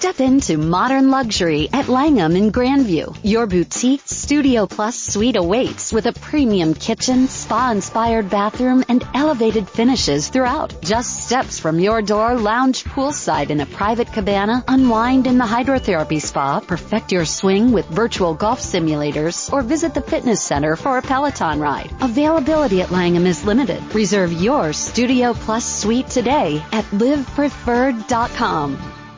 Step into modern luxury at Langham in Grandview. Your boutique Studio Plus suite awaits with a premium kitchen, spa-inspired bathroom, and elevated finishes throughout. Just steps from your door, lounge poolside in a private cabana, unwind in the hydrotherapy spa, perfect your swing with virtual golf simulators, or visit the fitness center for a Peloton ride. Availability at Langham is limited. Reserve your Studio Plus suite today at livepreferred.com.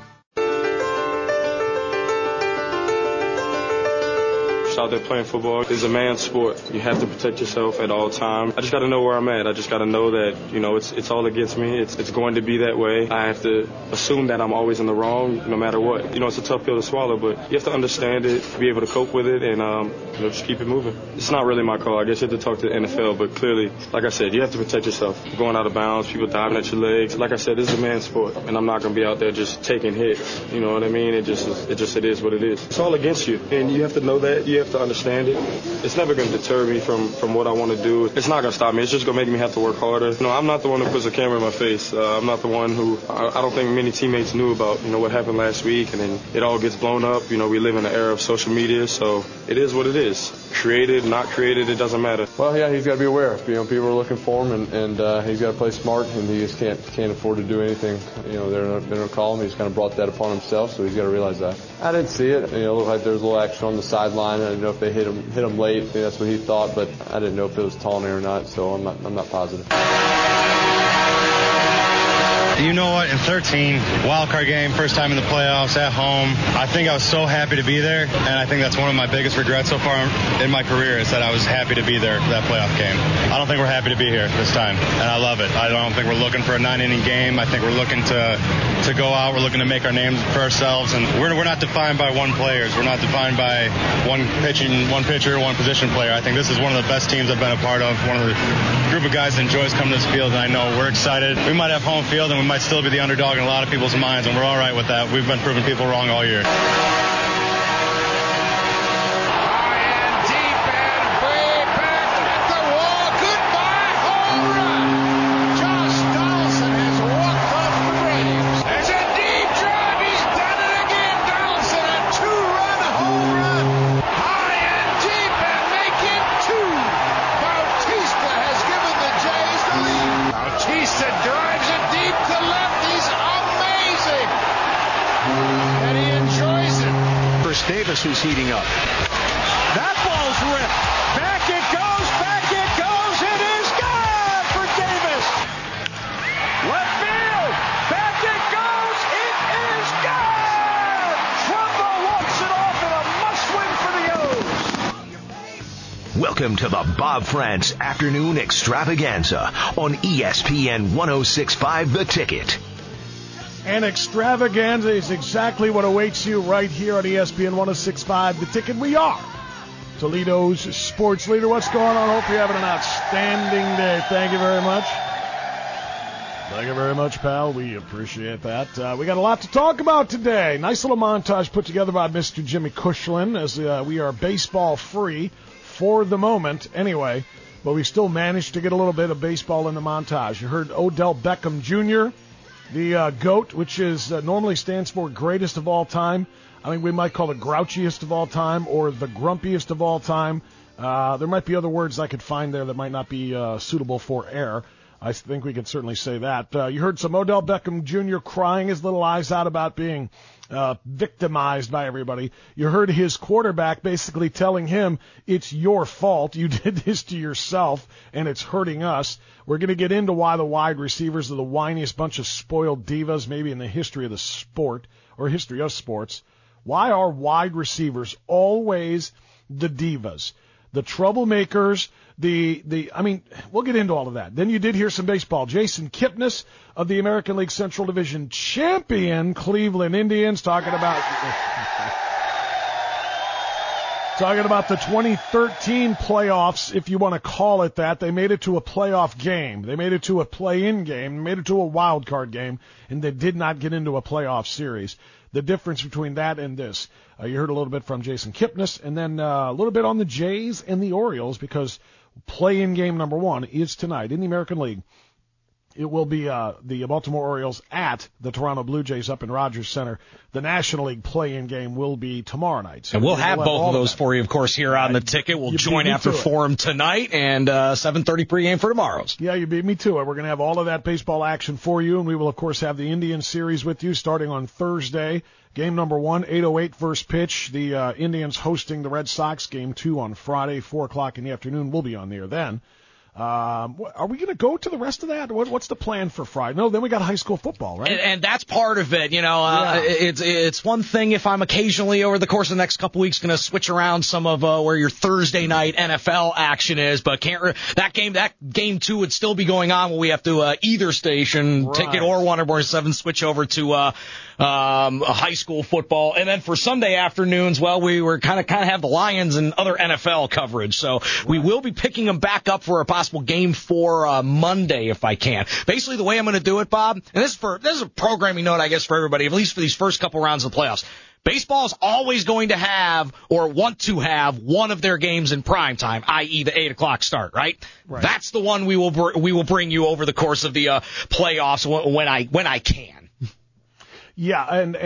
Out there playing football is a man's sport. You have to protect yourself at all times. I just got to know where I'm at. I just got to know that, it's all against me. It's going to be that way. I have to assume that I'm always in the wrong no matter what. It's a tough pill to swallow, but you have to understand it, be able to cope with it, and just keep it moving. It's not really my call. I guess you have to talk to the NFL, but clearly, like I said, you have to protect yourself. You're going out of bounds, people diving at your legs. Like I said, this is a man's sport, and I'm not going to be out there just taking hits. You know what I mean? It is what it is. It's all against you, and you have to know that. You have to understand it. It's never going to deter me from what I want to do. It's not going to stop me. It's just going to make me have to work harder. I'm not the one who puts a camera in my face. I'm not the one who, I don't think many teammates knew about, what happened last week, and then it all gets blown up. We live in an era of social media, so it is what it is. Created, not created, it doesn't matter. Well, yeah, he's got to be aware. People are looking for him, and he's got to play smart, and he just can't afford to do anything. They're going to call him. He's kind of brought that upon himself, so he's got to realize that. I didn't see it. It looked like there was a little action on the sideline. I didn't know if they hit him late. I think that's what he thought, but I didn't know if it was Tawny or not, so I'm not positive. You know what? In 13, wild card game, first time in the playoffs at home. I think I was so happy to be there, and I think that's one of my biggest regrets so far in my career is that I was happy to be there for that playoff game. I don't think we're happy to be here this time, and I love it. I don't think we're looking for a 9-inning game. I think we're looking to go out. We're looking to make our names for ourselves, and we're not defined by one players. We're not defined by one pitcher, one position player. I think this is one of the best teams I've been a part of, one of the group of guys that enjoys coming to this field, and I know we're excited. We might have home field, and we might still be the underdog in a lot of people's minds, and we're all right with that. We've been proving people wrong all year. Davis, who's heating up. That ball's ripped. Back it goes. It is gone for Davis. Left field. Back it goes. It is gone. Trumbo walks it off in a must-win for the O's. Welcome to the Bob France Afternoon Extravaganza on ESPN 106.5 The Ticket. And extravaganza is exactly what awaits you right here on ESPN 106.5 The Ticket. We are Toledo's sports leader. What's going on? Hope you're having an outstanding day. Thank you very much. Thank you very much, pal. We appreciate that. We got a lot to talk about today. Nice little montage put together by Mr. Jimmy Cushlin as we are baseball free for the moment anyway. But we still managed to get a little bit of baseball in the montage. You heard Odell Beckham Jr., the GOAT, which is normally stands for greatest of all time. I think we might call it grouchiest of all time or the grumpiest of all time. There might be other words I could find there that might not be suitable for air. I think we could certainly say that. You heard some Odell Beckham Jr. crying his little eyes out about being victimized by everybody. You heard his quarterback basically telling him, it's your fault. You did this to yourself, and it's hurting us. We're going to get into why the wide receivers are the whiniest bunch of spoiled divas maybe in the history of the sport or history of sports. Why are wide receivers always the divas? The troublemakers, we'll get into all of that. Then you did hear some baseball. Jason Kipnis of the American League Central Division champion Cleveland Indians talking about the 2013 playoffs, if you want to call it that. They made it to a playoff game. They made it to a play-in game. They made it to a wild card game, and they did not get into a playoff series. The difference between that and this. You heard a little bit from Jason Kipnis, and then a little bit on the Jays and the Orioles, because play-in game number one is tonight in the American League. It will be the Baltimore Orioles at the Toronto Blue Jays up in Rogers Center. The National League play-in game will be tomorrow night. So and we'll have both of those for you, of course, here on the ticket. We'll join after Forum tonight and 7:30 pregame for tomorrow's. Yeah, you beat me to it. We're going to have all of that baseball action for you, and we will, of course, have the Indian series with you starting on Thursday. Game number 1, 8:08 first pitch. The Indians hosting the Red Sox. Game 2 on Friday, 4 o'clock in the afternoon. We'll be on the air then. Are we going to go to the rest of that? What's the plan for Friday? No, then we got high school football, right? And that's part of it. It's one thing if I'm occasionally over the course of the next couple weeks going to switch around some of where your Thursday night NFL action is, but that game 2 would still be going on when we have to either station, ticket or 107, switch over to high school football. And then for Sunday afternoons, well, we were kind of have the Lions and other NFL coverage. So we will be picking them back up for a possible game 4 Monday if I can. Basically, the way I'm going to do it, Bob, and this is a programming note, I guess, for everybody, at least for these first couple rounds of the playoffs. Baseball is always going to have or want to have one of their games in prime time, i.e. the 8 o'clock start, right? That's the one we will bring you over the course of the playoffs when I can. Yeah, and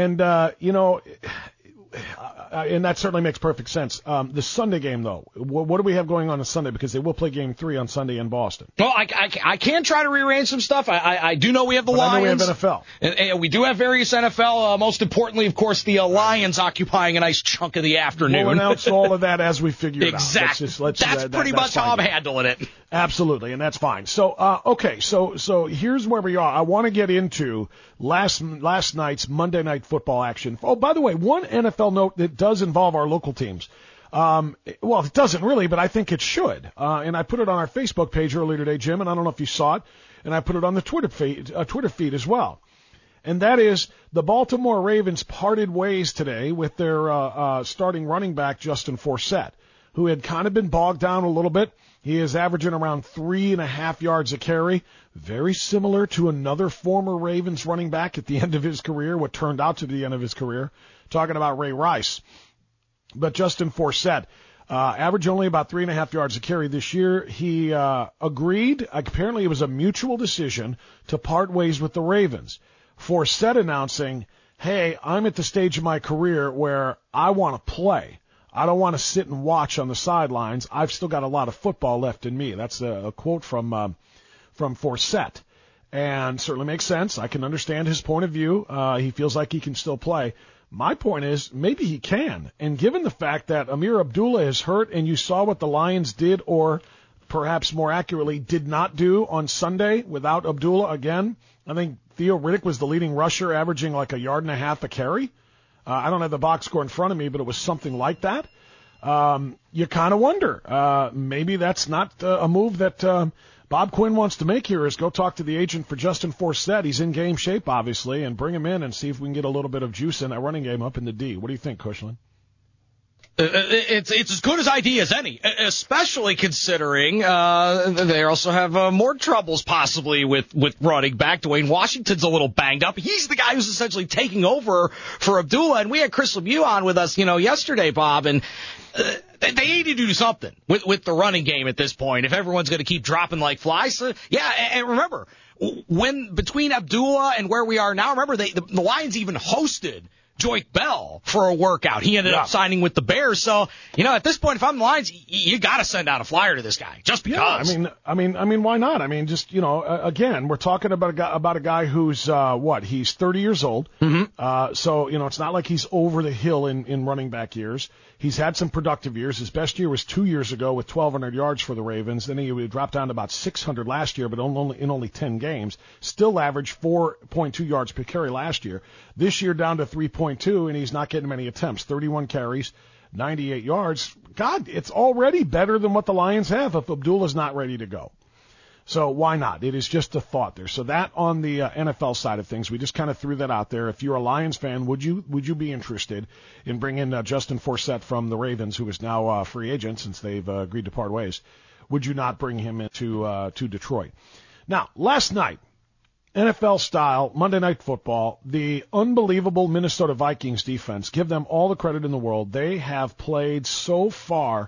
and that certainly makes perfect sense. The Sunday game, though, what do we have going on Sunday? Because they will play Game 3 on Sunday in Boston. Well, I can try to rearrange some stuff. I do know we have the Lions. I know we have NFL. And we do have various NFL. Most importantly, of course, the Lions occupying a nice chunk of the afternoon. We'll announce all of that as we figure it out. Exactly. That's pretty much how I'm handling it. Absolutely, and that's fine. So, okay, so here's where we are. I want to get into last night's Monday Night Football action. Oh, by the way, one NFL note that does involve our local teams. Well, it doesn't really, but I think it should. And I put it on our Facebook page earlier today, Jim, and I don't know if you saw it, and I put it on the Twitter feed as well. And that is the Baltimore Ravens parted ways today with their starting running back, Justin Forsett, who had kind of been bogged down a little bit. He is averaging around 3.5 yards a carry, very similar to another former Ravens running back at the end of his career, what turned out to be the end of his career, talking about Ray Rice. But Justin Forsett, averaged only about 3.5 yards a carry this year. He agreed, apparently it was a mutual decision, to part ways with the Ravens. Forsett announcing, hey, I'm at the stage of my career where I want to play. I don't want to sit and watch on the sidelines. I've still got a lot of football left in me. That's a quote from Forsett, and certainly makes sense. I can understand his point of view. He feels like he can still play. My point is maybe he can. And given the fact that Amir Abdullah is hurt, and you saw what the Lions did, or perhaps more accurately did not do on Sunday without Abdullah again, I think Theo Riddick was the leading rusher, averaging like 1.5 yards a carry. I don't have the box score in front of me, but it was something like that. You kind of wonder. Maybe that's not a move that Bob Quinn wants to make here, is go talk to the agent for Justin Forsett. He's in game shape, obviously, and bring him in and see if we can get a little bit of juice in that running game up in the D. What do you think, Cushland? It's as good as idea as any, especially considering they also have more troubles possibly with running back. Dwayne Washington's a little banged up. He's the guy who's essentially taking over for Abdullah, and we had Chris Lemieux on with us, yesterday, Bob, and they need to do something with the running game at this point if everyone's going to keep dropping like flies. Yeah, and remember, when between Abdullah and where we are now, remember the Lions even hosted Joique Bell for a workout. He ended up signing with the Bears. So, at this point, if I'm the Lions, you got to send out a flyer to this guy just because. Yeah, I mean, why not? I mean, just, again, we're talking about a guy who's, he's 30 years old. Mm-hmm. So, it's not like he's over the hill in running back years. He's had some productive years. His best year was 2 years ago with 1,200 yards for the Ravens. Then he dropped down to about 600 last year, but only 10 games. Still averaged 4.2 yards per carry last year. This year down to 3.2, and he's not getting many attempts. 31 carries, 98 yards. God, it's already better than what the Lions have if Abdullah's not ready to go. So why not? It is just a thought there. So that on the NFL side of things, we just kind of threw that out there. If you're a Lions fan, would you be interested in bringing Justin Forsett from the Ravens, who is now a free agent since they've agreed to part ways? Would you not bring him into to Detroit? Now, last night, NFL style, Monday Night Football, the unbelievable Minnesota Vikings defense, give them all the credit in the world. They have played so far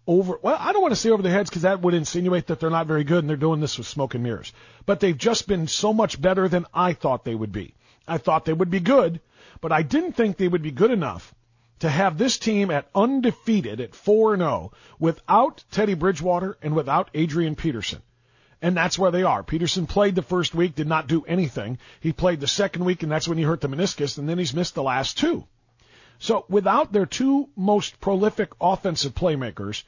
I don't want to say over their heads because that would insinuate that they're not very good and they're doing this with smoke and mirrors. But they've just been so much better than I thought they would be. I thought they would be good, but I didn't think they would be good enough to have this team at undefeated at 4-0 without Teddy Bridgewater and without Adrian Peterson. And that's where they are. Peterson played the first week, did not do anything. He played the second week, and that's when he hurt the meniscus, and then he's missed the last two. So without their two most prolific offensive playmakers,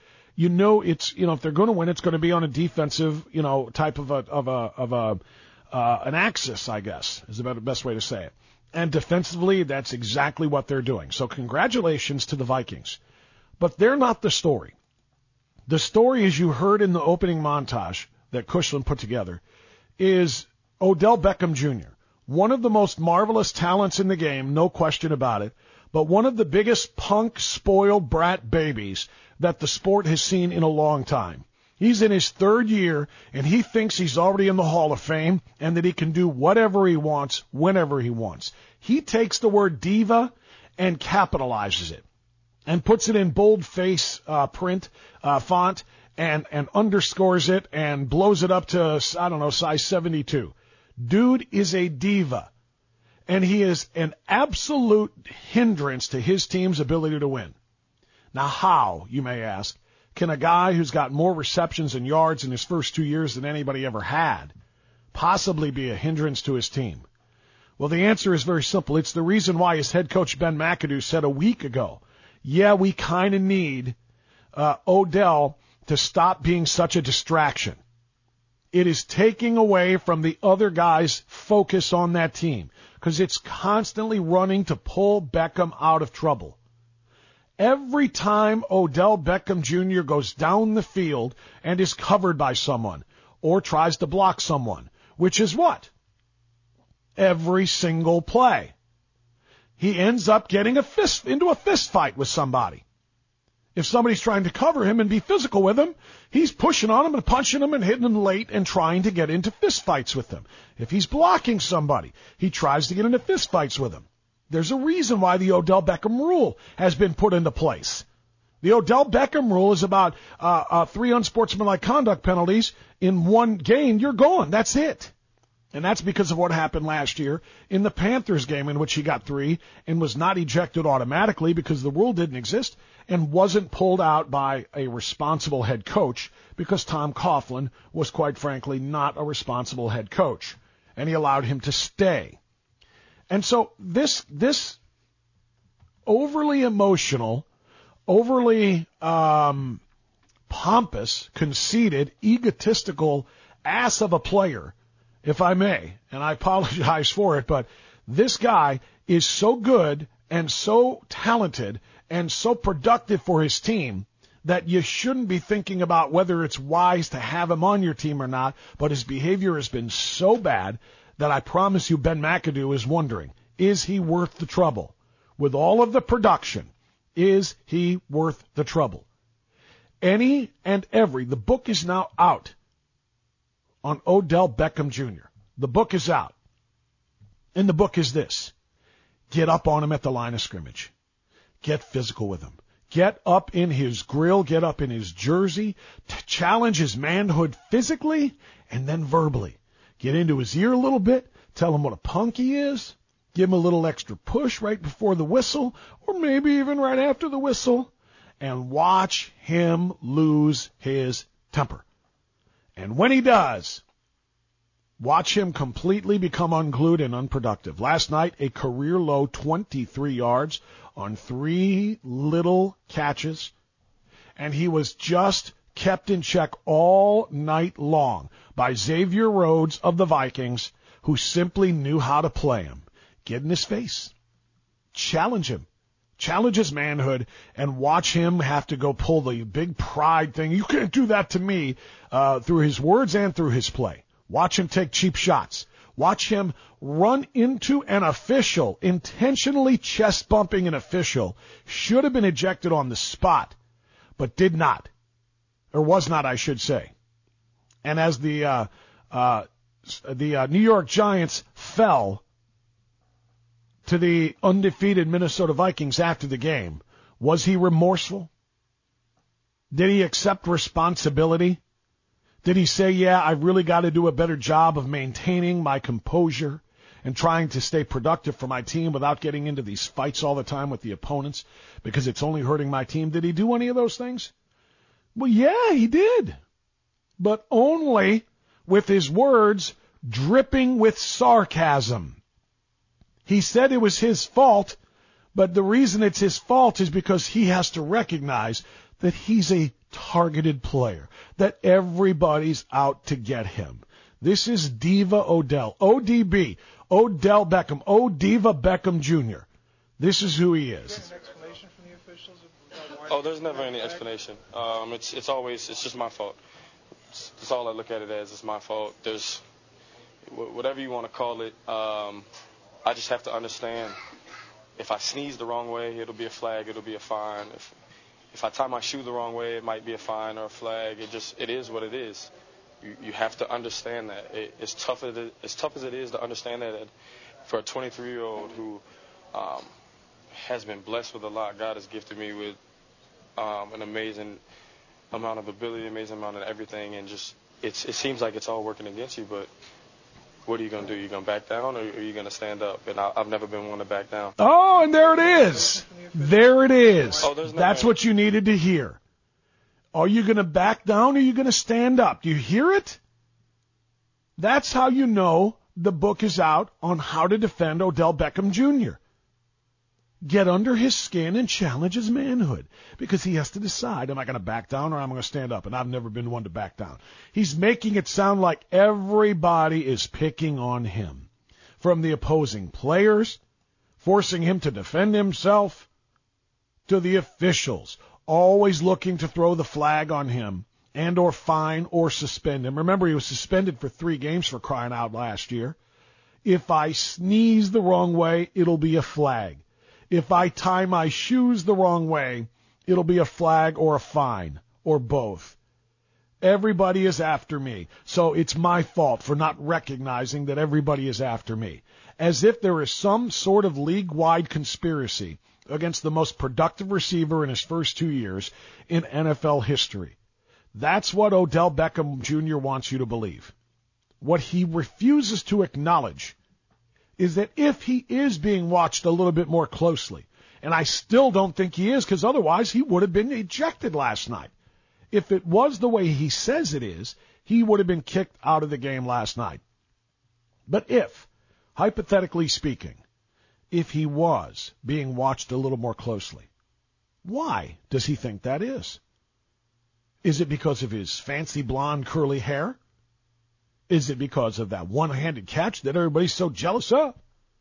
if they're going to win, it's going to be on a defensive, type of an axis, I guess, is about the best way to say it. And defensively, that's exactly what they're doing. So congratulations to the Vikings. But they're not the story. The story, as you heard in the opening montage that Cushland put together, is Odell Beckham Jr., one of the most marvelous talents in the game, no question about it, but one of the biggest punk, spoiled brat babies that the sport has seen in a long time. He's in his third year, and he thinks he's already in the Hall of Fame and that he can do whatever he wants, whenever he wants. He takes the word diva and capitalizes it and puts it in bold-face print font and underscores it and blows it up to, size 72. Dude is a diva, and he is an absolute hindrance to his team's ability to win. Now, how, you may ask, can a guy who's got more receptions and yards in his first 2 years than anybody ever had possibly be a hindrance to his team? Well, the answer is very simple. It's the reason why his head coach Ben McAdoo said a week ago, we kind of need Odell to stop being such a distraction. It is taking away from the other guys' focus on that team because it's constantly running to pull Beckham out of trouble. Every time Odell Beckham Jr. goes down the field and is covered by someone or tries to block someone, which is what? Every single play, he ends up getting into a fist fight with somebody. If somebody's trying to cover him and be physical with him, he's pushing on him and punching him and hitting him late and trying to get into fist fights with them. If he's blocking somebody, he tries to get into fist fights with him. There's a reason why the Odell Beckham rule has been put into place. The Odell Beckham rule is about 3 unsportsmanlike conduct penalties in one game. You're gone. That's it. And that's because of what happened last year in the Panthers game in which he got 3 and was not ejected automatically because the rule didn't exist and wasn't pulled out by a responsible head coach because Tom Coughlin was, quite frankly, not a responsible head coach. And he allowed him to stay. And so this overly emotional, overly pompous, conceited, egotistical ass of a player, if I may, and I apologize for it, but this guy is so good and so talented and so productive for his team that you shouldn't be thinking about whether it's wise to have him on your team or not, but his behavior has been so bad that I promise you Ben McAdoo is wondering, is he worth the trouble? With all of the production, is he worth the trouble? Any and every, the book is now out on Odell Beckham Jr. The book is out. And the book is this. Get up on him at the line of scrimmage. Get physical with him. Get up in his grill, get up in his jersey, challenge his manhood physically and then verbally. Get into his ear a little bit, tell him what a punk he is, give him a little extra push right before the whistle, or maybe even right after the whistle, and watch him lose his temper. And when he does, watch him completely become unglued and unproductive. Last night, a career-low 23 yards on 3 little catches, and he was just kept in check all night long by Xavier Rhodes of the Vikings, who simply knew how to play him. Get in his face. Challenge him. Challenge his manhood and watch him have to go pull the big pride thing. You can't do that to me through his words and through his play. Watch him take cheap shots. Watch him run into an official, intentionally chest bumping an official. Should have been ejected on the spot, but did not. Or was not, I should say. And as the New York Giants fell to the undefeated Minnesota Vikings after the game, was he remorseful? Did he accept responsibility? Did he say, yeah, I've really got to do a better job of maintaining my composure and trying to stay productive for my team without getting into these fights all the time with the opponents because it's only hurting my team? Did he do any of those things? Well, yeah, he did. But only with his words dripping with sarcasm. He said it was his fault, but the reason it's his fault is because he has to recognize that he's a targeted player, that everybody's out to get him. This is Diva Odell, ODB, Odell Beckham, O Diva Beckham Jr. This is who he is. Is there an explanation from the officials? Oh, there's never any explanation. It's just my fault. That's all I look at it as. It's my fault. There's whatever you want to call it. I just have to understand. If I sneeze the wrong way, it'll be a flag. It'll be a fine. If I tie my shoe the wrong way, it might be a fine or a flag. It is what it is. You have to understand that. As tough as it is to understand that for a 23-year-old who has been blessed with a lot, God has gifted me with an amazing amount of ability, amazing amount of everything, and just it seems like it's all working against you, but what are you going to do? Are you going to back down, or are you going to stand up? And I've never been one to back down. Oh, and there it is. There it is. That's what you needed to hear. Are you going to back down, or are you going to stand up? Do you hear it? That's how you know the book is out on how to defend Odell Beckham Jr. Get under his skin and challenge his manhood, because he has to decide, am I going to back down or am I going to stand up? And I've never been one to back down. He's making it sound like everybody is picking on him, from the opposing players, forcing him to defend himself, to the officials, always looking to throw the flag on him and or fine or suspend him. Remember, he was suspended for 3 games for crying out last year. If I sneeze the wrong way, it'll be a flag. If I tie my shoes the wrong way, it'll be a flag or a fine, or both. Everybody is after me, so it's my fault for not recognizing that everybody is after me. As if there is some sort of league-wide conspiracy against the most productive receiver in his first 2 years in NFL history. That's what Odell Beckham Jr. wants you to believe. What he refuses to acknowledge is that if he is being watched a little bit more closely, and I still don't think he is, because otherwise he would have been ejected last night. If it was the way he says it is, he would have been kicked out of the game last night. But if, hypothetically speaking, if he was being watched a little more closely, why does he think that is? Is it because of his fancy blonde curly hair? Is it because of that one-handed catch that everybody's so jealous of?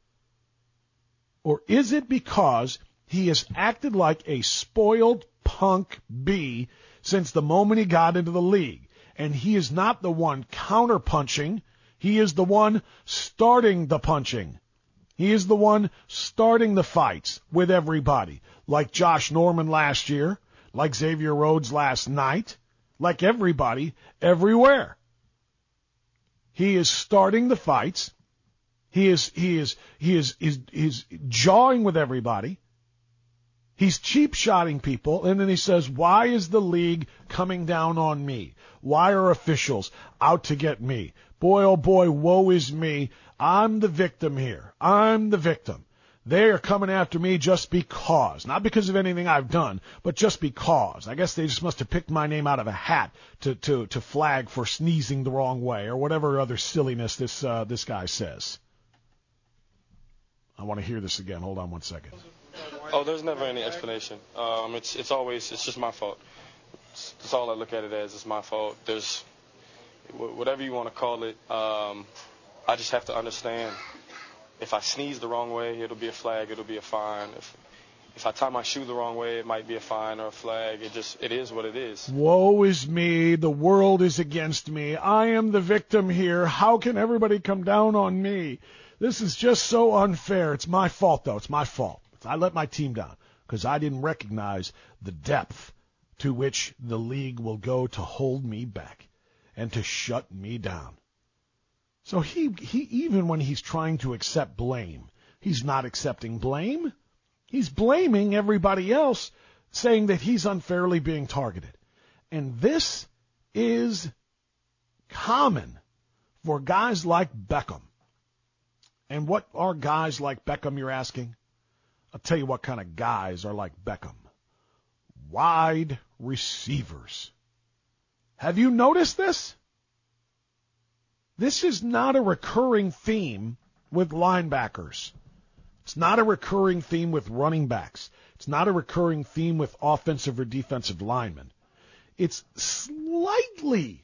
Or is it because he has acted like a spoiled punk bee since the moment he got into the league, and he is not the one counter-punching, he is the one starting the punching. He is the one starting the fights with everybody, like Josh Norman last year, like Xavier Rhodes last night, like everybody everywhere. He is starting the fights. He is jawing with everybody. He's cheap-shotting people, and then he says, why is the league coming down on me? Why are officials out to get me? Boy, oh boy, woe is me. I'm the victim here. I'm the victim. They are coming after me just because. Not because of anything I've done, but just because. I guess they just must have picked my name out of a hat to flag for sneezing the wrong way or whatever other silliness this guy says. I want to hear this again. Hold on one second. Oh, there's never any explanation. It's just my fault. That's all I look at it as. It's my fault. There's whatever you want to call it. I just have to understand. If I sneeze the wrong way, it'll be a flag. It'll be a fine. If I tie my shoe the wrong way, it might be a fine or a flag. It is what it is. Woe is me. The world is against me. I am the victim here. How can everybody come down on me? This is just so unfair. It's my fault, though. It's my fault. I let my team down because I didn't recognize the depth to which the league will go to hold me back and to shut me down. So he even when he's trying to accept blame, he's not accepting blame. He's blaming everybody else, saying that he's unfairly being targeted. And this is common for guys like Beckham. And what are guys like Beckham, you're asking? I'll tell you what kind of guys are like Beckham. Wide receivers. Have you noticed this? This is not a recurring theme with linebackers. It's not a recurring theme with running backs. It's not a recurring theme with offensive or defensive linemen. It's slightly,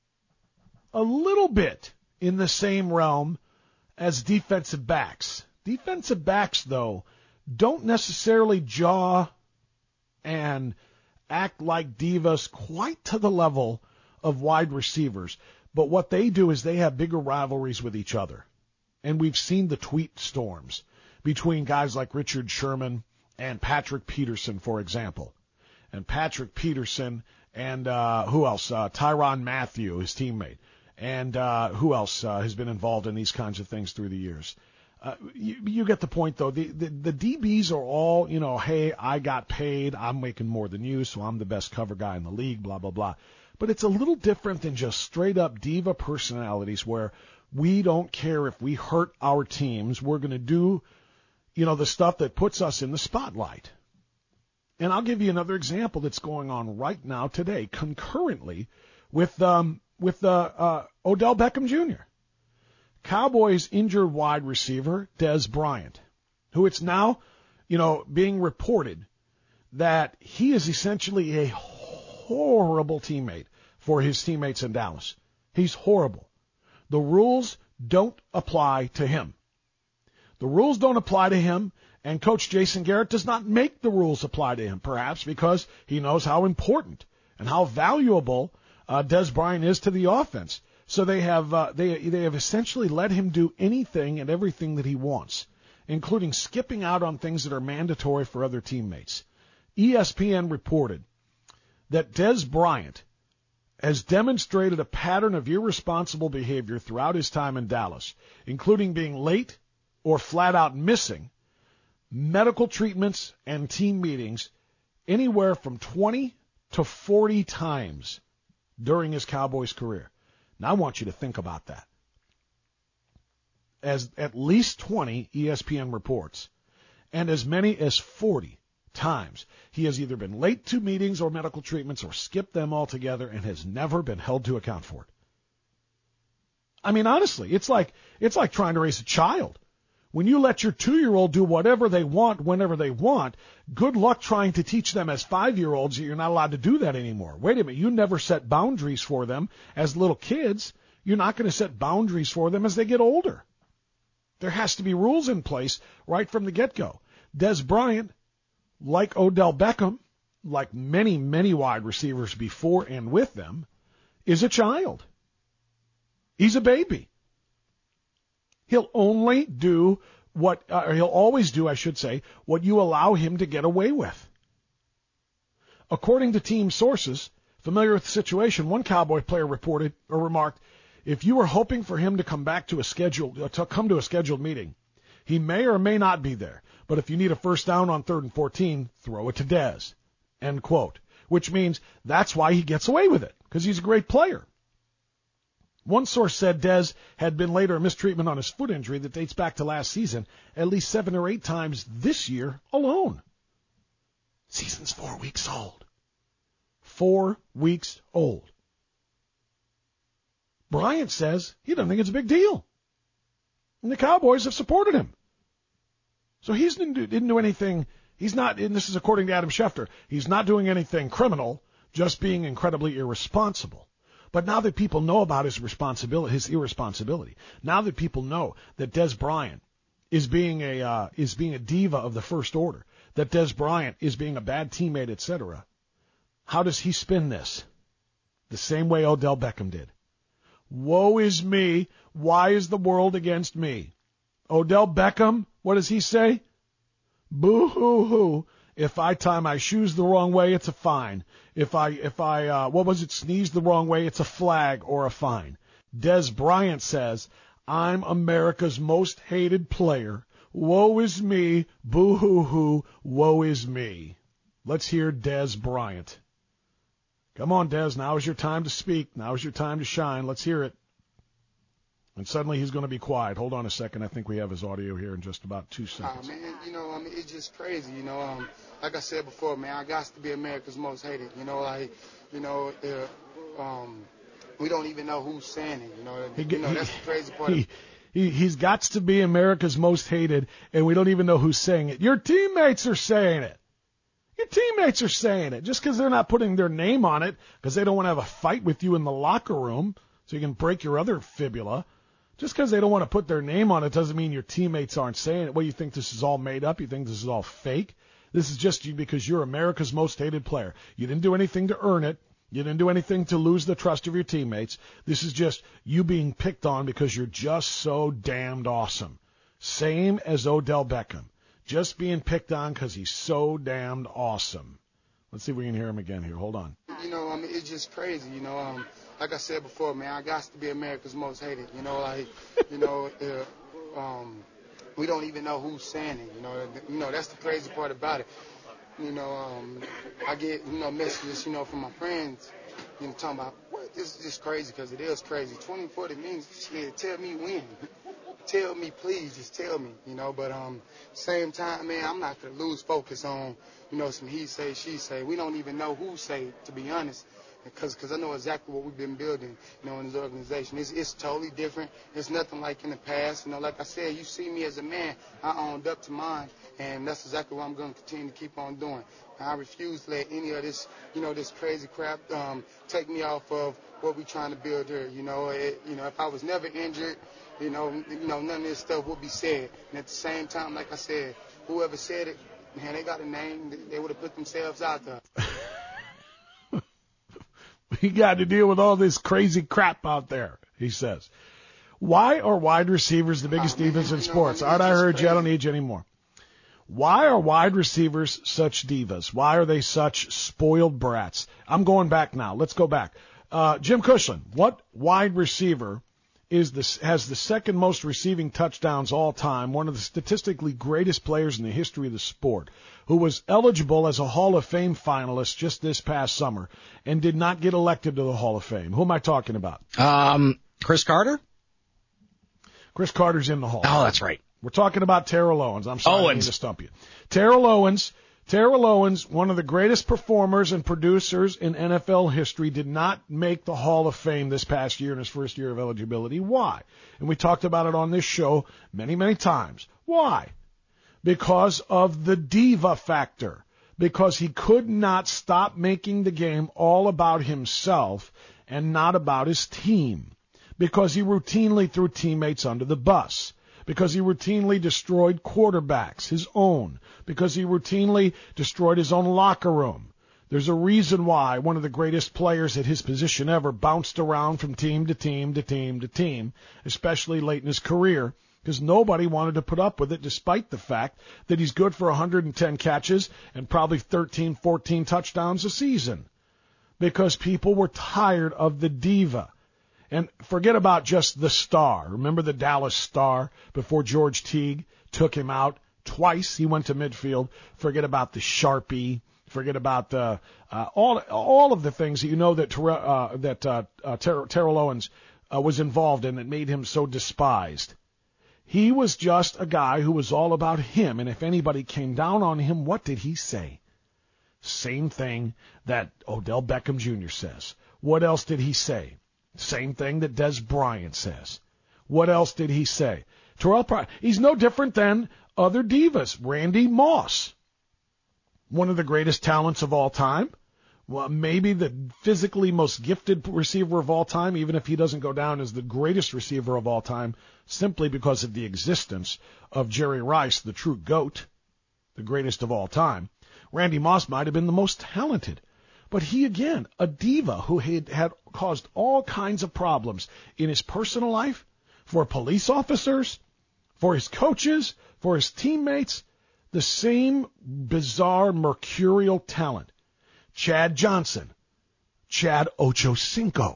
a little bit in the same realm as defensive backs. Defensive backs, though, don't necessarily jaw and act like divas quite to the level of wide receivers. But what they do is they have bigger rivalries with each other. And we've seen the tweet storms between guys like Richard Sherman and Patrick Peterson, for example. And Patrick Peterson and who else? Tyrann Mathieu, his teammate. And who else has been involved in these kinds of things through the years? You get the point, though. The DBs are all, hey, I got paid. I'm making more than you, so I'm the best cover guy in the league, blah, blah, blah. But it's a little different than just straight-up diva personalities where we don't care if we hurt our teams. We're going to do, the stuff that puts us in the spotlight. And I'll give you another example that's going on right now today, concurrently with Odell Beckham Jr. Cowboys injured wide receiver Dez Bryant, who it's now, being reported that he is essentially a horrible teammate for his teammates in Dallas. He's horrible. The rules don't apply to him. The rules don't apply to him, and Coach Jason Garrett does not make the rules apply to him, perhaps because he knows how important and how valuable Dez Bryant is to the offense. So they have essentially let him do anything and everything that he wants, including skipping out on things that are mandatory for other teammates. ESPN reported that Dez Bryant has demonstrated a pattern of irresponsible behavior throughout his time in Dallas, including being late or flat out missing medical treatments and team meetings anywhere from 20 to 40 times during his Cowboys career. Now I want you to think about that. As at least 20 ESPN reports, and as many as 40 times he has either been late to meetings or medical treatments or skipped them altogether and has never been held to account for it. I mean, honestly, it's like trying to raise a child. When you let your 2-year-old do whatever they want, whenever they want, good luck trying to teach them as 5-year-olds that you're not allowed to do that anymore. Wait a minute, you never set boundaries for them as little kids. You're not going to set boundaries for them as they get older. There has to be rules in place right from the get-go. Dez Bryant, like Odell Beckham, like many, many wide receivers before and with them, is a child. He's a baby. He'll only do he'll always do, I should say, what you allow him to get away with. According to team sources familiar with the situation, one Cowboy player reported or remarked, if you were hoping for him to come to a scheduled meeting, he may or may not be there. But if you need a first down on 3rd and 14, throw it to Dez. End quote. Which means that's why he gets away with it, because he's a great player. One source said Dez had been later a mistreatment on his foot injury that dates back to last season at least 7 or 8 times this year alone. Season's 4 weeks old. 4 weeks old. Bryant says he doesn't think it's a big deal. And the Cowboys have supported him. So he didn't do anything. He's not, and this is according to Adam Schefter, he's not doing anything criminal, just being incredibly irresponsible. But now that people know about his irresponsibility, now that people know that Dez Bryant is being a diva of the first order, that Dez Bryant is being a bad teammate, etc., how does he spin this? The same way Odell Beckham did. Woe is me. Why is the world against me? Odell Beckham, what does he say? Boo-hoo-hoo. If I tie my shoes the wrong way, it's a fine. If I sneeze the wrong way, it's a flag or a fine. Dez Bryant says, I'm America's most hated player. Woe is me. Boo-hoo-hoo. Woe is me. Let's hear Dez Bryant. Come on, Des. Now is your time to speak. Now is your time to shine. Let's hear it. And suddenly he's going to be quiet. Hold on a second. I think we have his audio here in just about 2 seconds. Man, it's just crazy. Like I said before, man, I got to be America's most hated. We don't even know who's saying it. That's the crazy part. He's got to be America's most hated, and we don't even know who's saying it. Your teammates are saying it. Your teammates are saying it. Just because they're not putting their name on it, because they don't want to have a fight with you in the locker room so you can break your other fibula. Just because they don't want to put their name on it doesn't mean your teammates aren't saying it. Well, you think this is all made up? You think this is all fake? This is just you because you're America's most hated player. You didn't do anything to earn it. You didn't do anything to lose the trust of your teammates. This is just you being picked on because you're just so damned awesome. Same as Odell Beckham. Just being picked on because he's so damned awesome. Let's see if we can hear him again here. Hold on. It's just crazy. Like I said before, man, I got to be America's most hated. We don't even know who's saying it. That's the crazy part about it. I get, messages, from my friends, talking about, what, this is just crazy, because it is crazy. 2040 means, shit, tell me when. Tell me, please, just tell me, But same time, man, I'm not going to lose focus on, some he say, she say. We don't even know who say, to be honest. Because I know exactly what we've been building, in this organization. It's totally different. It's nothing like in the past. Like I said, you see me as a man. I owned up to mine, and that's exactly what I'm going to continue to keep on doing. I refuse to let any of this, this crazy crap take me off of what we're trying to build here. If I was never injured, none of this stuff would be said. And at the same time, like I said, whoever said it, man, they got a name. They would have put themselves out there. We got to deal with all this crazy crap out there, he says. Why are wide receivers the biggest divas in sports? All right, I heard you. I don't need you anymore. Why are wide receivers such divas? Why are they such spoiled brats? I'm going back now. Let's go back. Jim Cushlan, what wide receiver has the second most receiving touchdowns all time, one of the statistically greatest players in the history of the sport, who was eligible as a Hall of Fame finalist just this past summer and did not get elected to the Hall of Fame? Who am I talking about? Chris Carter? Chris Carter's in the Hall. Oh, that's right. We're talking about Terrell Owens. I'm sorry, I need to stump you. Terrell Owens, one of the greatest performers and producers in NFL history, did not make the Hall of Fame this past year in his first year of eligibility. Why? And we talked about it on this show many, many times. Why? Because of the diva factor. Because he could not stop making the game all about himself and not about his team. Because he routinely threw teammates under the bus. Because he routinely destroyed quarterbacks, his own. Because he routinely destroyed his own locker room. There's a reason why one of the greatest players at his position ever bounced around from team to team to team to team, especially late in his career, because nobody wanted to put up with it despite the fact that he's good for 110 catches and probably 13, 14 touchdowns a season. Because people were tired of the diva. And forget about just the star. Remember the Dallas Star before George Teague took him out twice? He went to midfield. Forget about the Sharpie. Forget about the all of the things that you know that Terrell Owens was involved in that made him so despised. He was just a guy who was all about him, and if anybody came down on him, what did he say? Same thing that Odell Beckham Jr. says. What else did he say? Same thing that Des Bryant says. What else did he say? Terrell Pryor. He's no different than other divas. Randy Moss, one of the greatest talents of all time. Well, maybe the physically most gifted receiver of all time, even if he doesn't go down as the greatest receiver of all time, simply because of the existence of Jerry Rice, the true GOAT, the greatest of all time. Randy Moss might have been the most talented. But he, again, a diva who had caused all kinds of problems in his personal life, for police officers, for his coaches, for his teammates, the same bizarre mercurial talent. Chad Johnson, Chad Ochocinco,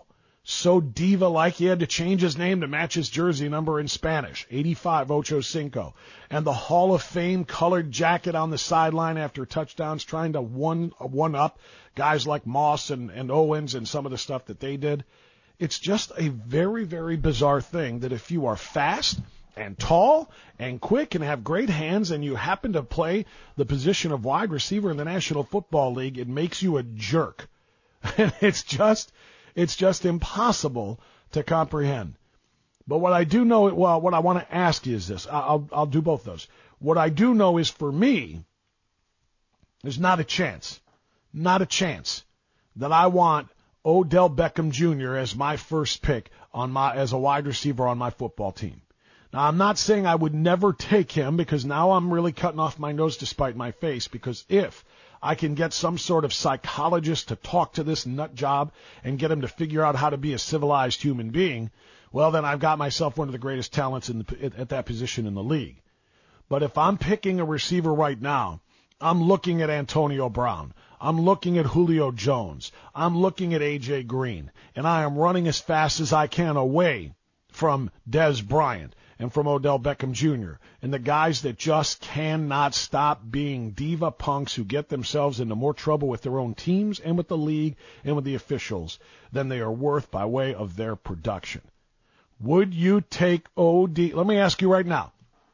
so diva-like he had to change his name to match his jersey number in Spanish, 85 Ocho Cinco, and the Hall of Fame colored jacket on the sideline after touchdowns, trying to one-up guys like Moss and Owens and some of the stuff that they did. It's just a very, very bizarre thing that if you are fast and tall and quick and have great hands and you happen to play the position of wide receiver in the National Football League, it makes you a jerk. And it's just impossible to comprehend. But what I do know, well, what I want to ask you is this. I'll do both those. What I do know is, for me, there's not a chance that I want Odell Beckham Jr. as my first pick as a wide receiver on my football team. Now, I'm not saying I would never take him, because now I'm really cutting off my nose to spite my face, because if I can get some sort of psychologist to talk to this nut job and get him to figure out how to be a civilized human being, well, then I've got myself one of the greatest talents at that position in the league. But if I'm picking a receiver right now, I'm looking at Antonio Brown. I'm looking at Julio Jones. I'm looking at A.J. Green. And I am running as fast as I can away from Dez Bryant and from Odell Beckham Jr. and the guys that just cannot stop being diva punks who get themselves into more trouble with their own teams and with the league and with the officials than they are worth by way of their production. Would you take OD? Let me ask you right now.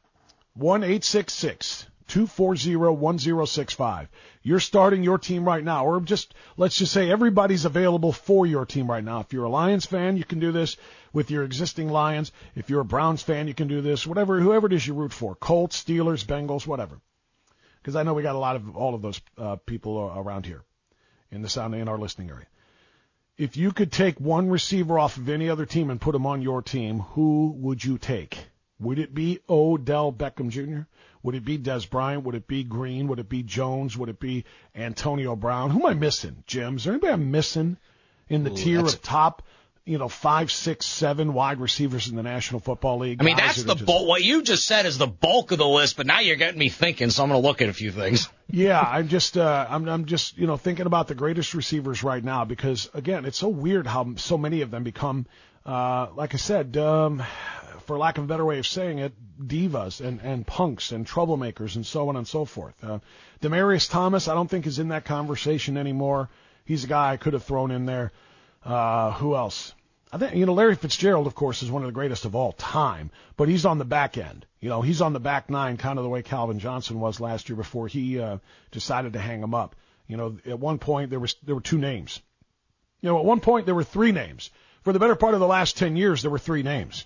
1-866-240-1065. You're starting your team right now, or let's just say everybody's available for your team right now. If you're a Lions fan, you can do this with your existing Lions. If you're a Browns fan, you can do this. Whoever it is you root for, Colts, Steelers, Bengals, whatever. Because I know we got a lot of all of those people around here in our listening area. If you could take one receiver off of any other team and put him on your team, who would you take? Would it be Odell Beckham Jr.? Would it be Dez Bryant? Would it be Green? Would it be Jones? Would it be Antonio Brown? Who am I missing, Jim? Is there anybody I'm missing in the tier of top, 5, 6, 7 wide receivers in the National Football League? I mean, that's the bulk. What you just said is the bulk of the list, but now you're getting me thinking, so I'm going to look at a few things. Yeah, I'm just thinking about the greatest receivers right now, because, again, it's so weird how so many of them become, like I said, for lack of a better way of saying it, divas and punks and troublemakers and so on and so forth. Demaryius Thomas, I don't think is in that conversation anymore. He's a guy I could have thrown in there. Who else? I think, Larry Fitzgerald, of course, is one of the greatest of all time, but he's on the back end. He's on the back nine, kind of the way Calvin Johnson was last year before he decided to hang him up. At one point there were 2 names. At one point there were 3 names. For the better part of the last 10 years, there were 3 names.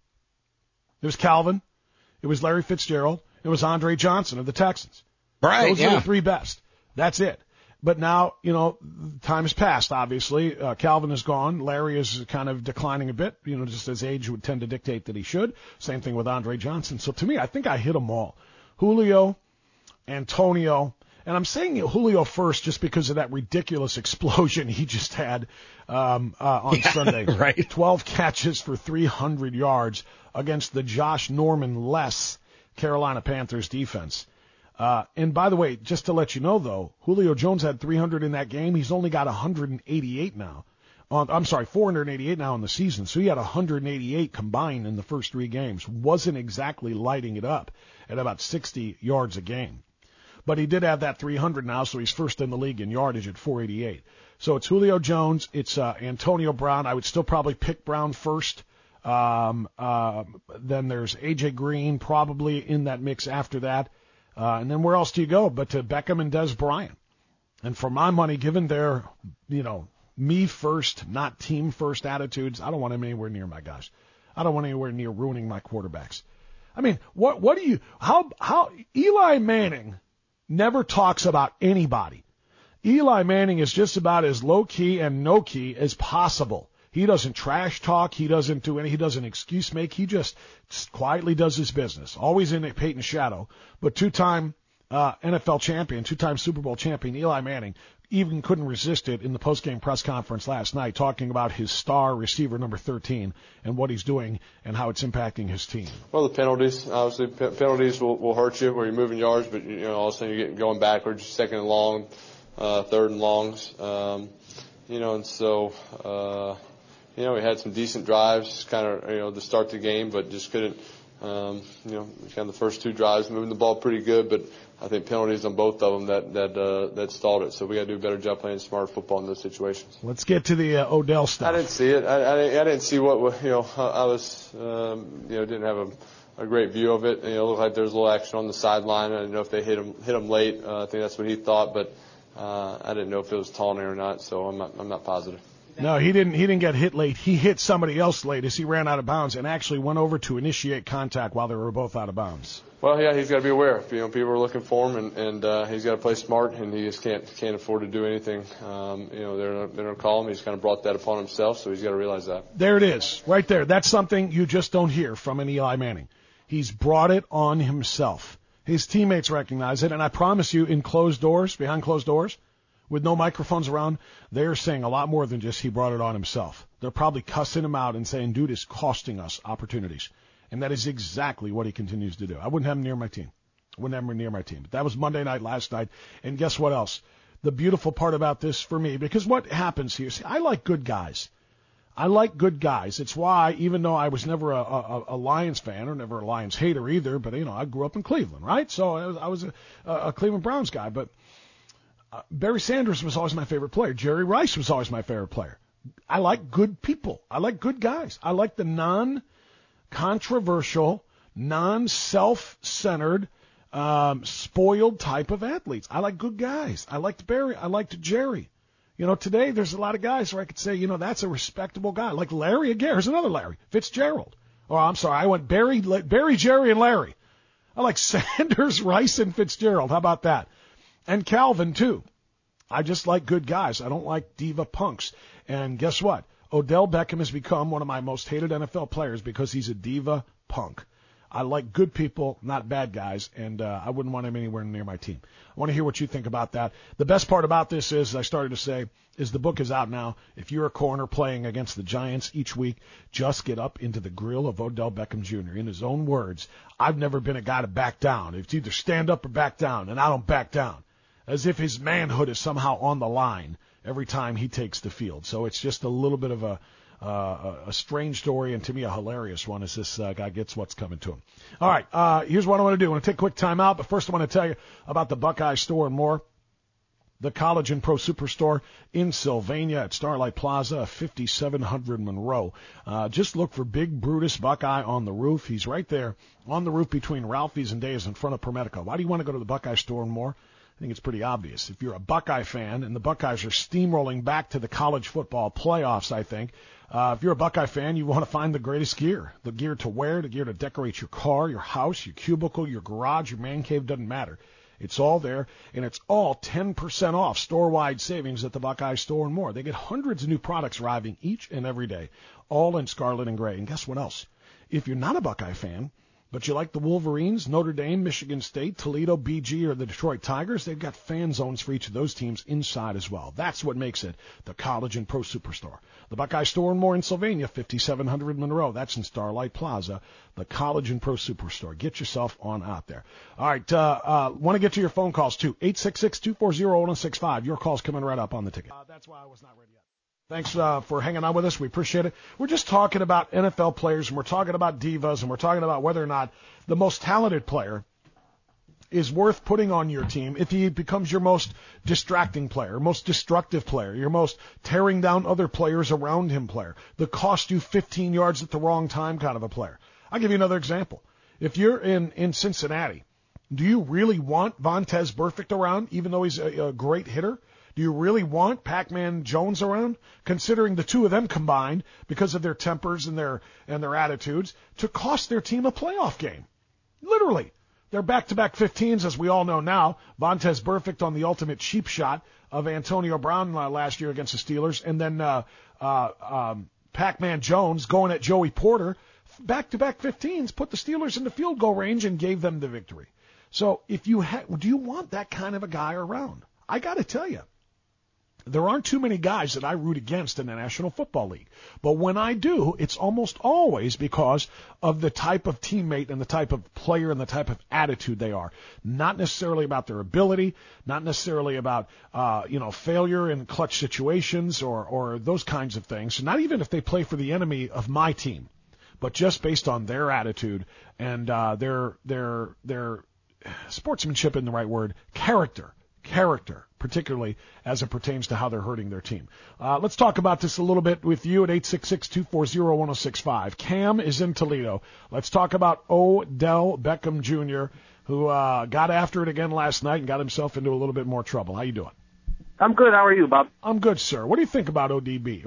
It was Calvin, it was Larry Fitzgerald, it was Andre Johnson of the Texans. Right, Those are the 3 best. That's it. But now, time has passed, obviously. Calvin is gone. Larry is kind of declining a bit, just as age would tend to dictate that he should. Same thing with Andre Johnson. So to me, I think I hit them all. Julio, Antonio, and I'm saying Julio first just because of that ridiculous explosion he just had on Sunday. Right. 12 catches for 300 yards against the Josh Norman-less Carolina Panthers defense. And by the way, just to let you know, though, Julio Jones had 300 in that game. He's only got 188 now. 488 now in the season. So he had 188 combined in the first 3 games. Wasn't exactly lighting it up at about 60 yards a game. But he did have that 300 now, so he's first in the league in yardage at 488. So it's Julio Jones. It's Antonio Brown. I would still probably pick Brown first. Then there's A.J. Green probably in that mix after that. And then where else do you go but to Beckham and Dez Bryant? And for my money, given their, me first, not team first attitudes, I don't want him anywhere near my guys. I don't want anywhere near ruining my quarterbacks. I mean, how Eli Manning never talks about anybody. Eli Manning is just about as low key and no key as possible. He doesn't trash talk. He doesn't excuse make. He just quietly does his business. Always in Peyton's shadow. But 2-time NFL champion, 2-time Super Bowl champion Eli Manning even couldn't resist it in the postgame press conference last night, talking about his star receiver number 13 and what he's doing and how it's impacting his team. Well, the penalties, obviously, penalties will hurt you where you're moving yards, but all of a sudden you're going backwards, 2nd and long, 3rd and longs, and so. we had some decent drives, kind of, to start the game, but just couldn't, kind of the first 2 drives, moving the ball pretty good, but I think penalties on both of them that stalled it. So we got to do a better job playing smart football in those situations. Let's get to the Odell stuff. I didn't see it. I didn't see what, I was, didn't have a great view of it. It looked like there was a little action on the sideline. I didn't know if they hit him late. I think that's what he thought, but I didn't know if it was taunting or not, so I'm not positive. No, he didn't get hit late. He hit somebody else late as he ran out of bounds and actually went over to initiate contact while they were both out of bounds. Well, yeah, he's got to be aware. People are looking for him, and he's got to play smart, and he just can't afford to do anything. They're going to call him. He's kind of brought that upon himself, so he's got to realize that. There it is, right there. That's something you just don't hear from an Eli Manning. He's brought it on himself. His teammates recognize it, and I promise you, in closed doors, behind closed doors, with no microphones around, they're saying a lot more than just he brought it on himself. They're probably cussing him out and saying, dude is costing us opportunities. And that is exactly what he continues to do. I wouldn't have him near my team. But that was Monday night, last night. And guess what else? The beautiful part about this for me, because what happens here, see, I like good guys. It's why, even though I was never a Lions fan or never a Lions hater either, but, I grew up in Cleveland, right? So I was a Cleveland Browns guy. But Barry Sanders was always my favorite player. Jerry Rice was always my favorite player. I like good people. I like good guys. I like the non-controversial, non-self-centered, spoiled type of athletes. I like good guys. I liked Barry. I liked Jerry. Today there's a lot of guys where I could say, that's a respectable guy. Like Larry again. Here's another Larry. Fitzgerald. Oh, I'm sorry. I went Barry, Jerry, and Larry. I like Sanders, Rice, and Fitzgerald. How about that? And Calvin, too. I just like good guys. I don't like diva punks. And guess what? Odell Beckham has become one of my most hated NFL players because he's a diva punk. I like good people, not bad guys, and I wouldn't want him anywhere near my team. I want to hear what you think about that. The best part about this is, as I started to say, is the book is out now. If you're a corner playing against the Giants each week, just get up into the grill of Odell Beckham Jr. In his own words, I've never been a guy to back down. It's either stand up or back down, and I don't back down. As if his manhood is somehow on the line every time he takes the field. So it's just a little bit of a strange story, and to me a hilarious one, as this guy gets what's coming to him. All right, here's what I want to do. I want to take a quick time out, but first I want to tell you about the Buckeye Store and more. The College and Pro Superstore in Sylvania at Starlight Plaza, 5700 Monroe. Just look for Big Brutus Buckeye on the roof. He's right there on the roof between Ralphie's and Days in front of Promedica. Why do you want to go to the Buckeye Store and more? I think it's pretty obvious. If you're a Buckeye fan, and the Buckeyes are steamrolling back to the college football playoffs, I think, if you're a Buckeye fan, you want to find the greatest gear. The gear to wear, the gear to decorate your car, your house, your cubicle, your garage, your man cave, doesn't matter. It's all there, and it's all 10% off store-wide savings at the Buckeye Store and more. They get hundreds of new products arriving each and every day, all in scarlet and gray. And guess what else? If you're not a Buckeye fan, but you like the Wolverines, Notre Dame, Michigan State, Toledo, BG, or the Detroit Tigers, they've got fan zones for each of those teams inside as well. That's what makes it the College and Pro Superstore. The Buckeye Store and more in Sylvania, 5700 Monroe. That's in Starlight Plaza, the College and Pro Superstore. Get yourself on out there. All right, want to get to your phone calls, too. 866-240-1065. Your call's coming right up on the ticket. That's why I was not ready yet. Thanks for hanging on with us. We appreciate it. We're just talking about NFL players, and we're talking about divas, and we're talking about whether or not the most talented player is worth putting on your team if he becomes your most distracting player, most destructive player, your most tearing down other players around him player, the cost you 15 yards at the wrong time kind of a player. I'll give you another example. If you're in Cincinnati, do you really want Vontaze Burfict around, even though he's a great hitter? Do you really want Pac-Man Jones around, considering the two of them combined, because of their tempers and their attitudes, to cost their team a playoff game? Literally. They're back-to-back 15s, as we all know now. Vontaze Burfict on the ultimate cheap shot of Antonio Brown last year against the Steelers, and then Pac-Man Jones going at Joey Porter. Back-to-back 15s, put the Steelers in the field goal range and gave them the victory. So if you do you want that kind of a guy around? I got to tell you, There aren't too many guys that I root against in the National Football League. But when I do, it's almost always because of the type of teammate and the type of player and the type of attitude they are. Not necessarily about their ability, not necessarily about, failure in clutch situations or those kinds of things. Not even if they play for the enemy of my team, but just based on their attitude and their sportsmanship isn't the right word, character, particularly as it pertains to how they're hurting their team. Let's talk about this a little bit with you at 866-240-1065. Cam is in Toledo. Let's talk about Odell Beckham Jr., who got after it again last night and got himself into a little bit more trouble. How you doing? I'm good. How are you, Bob? I'm good, sir. What do you think about OBJ?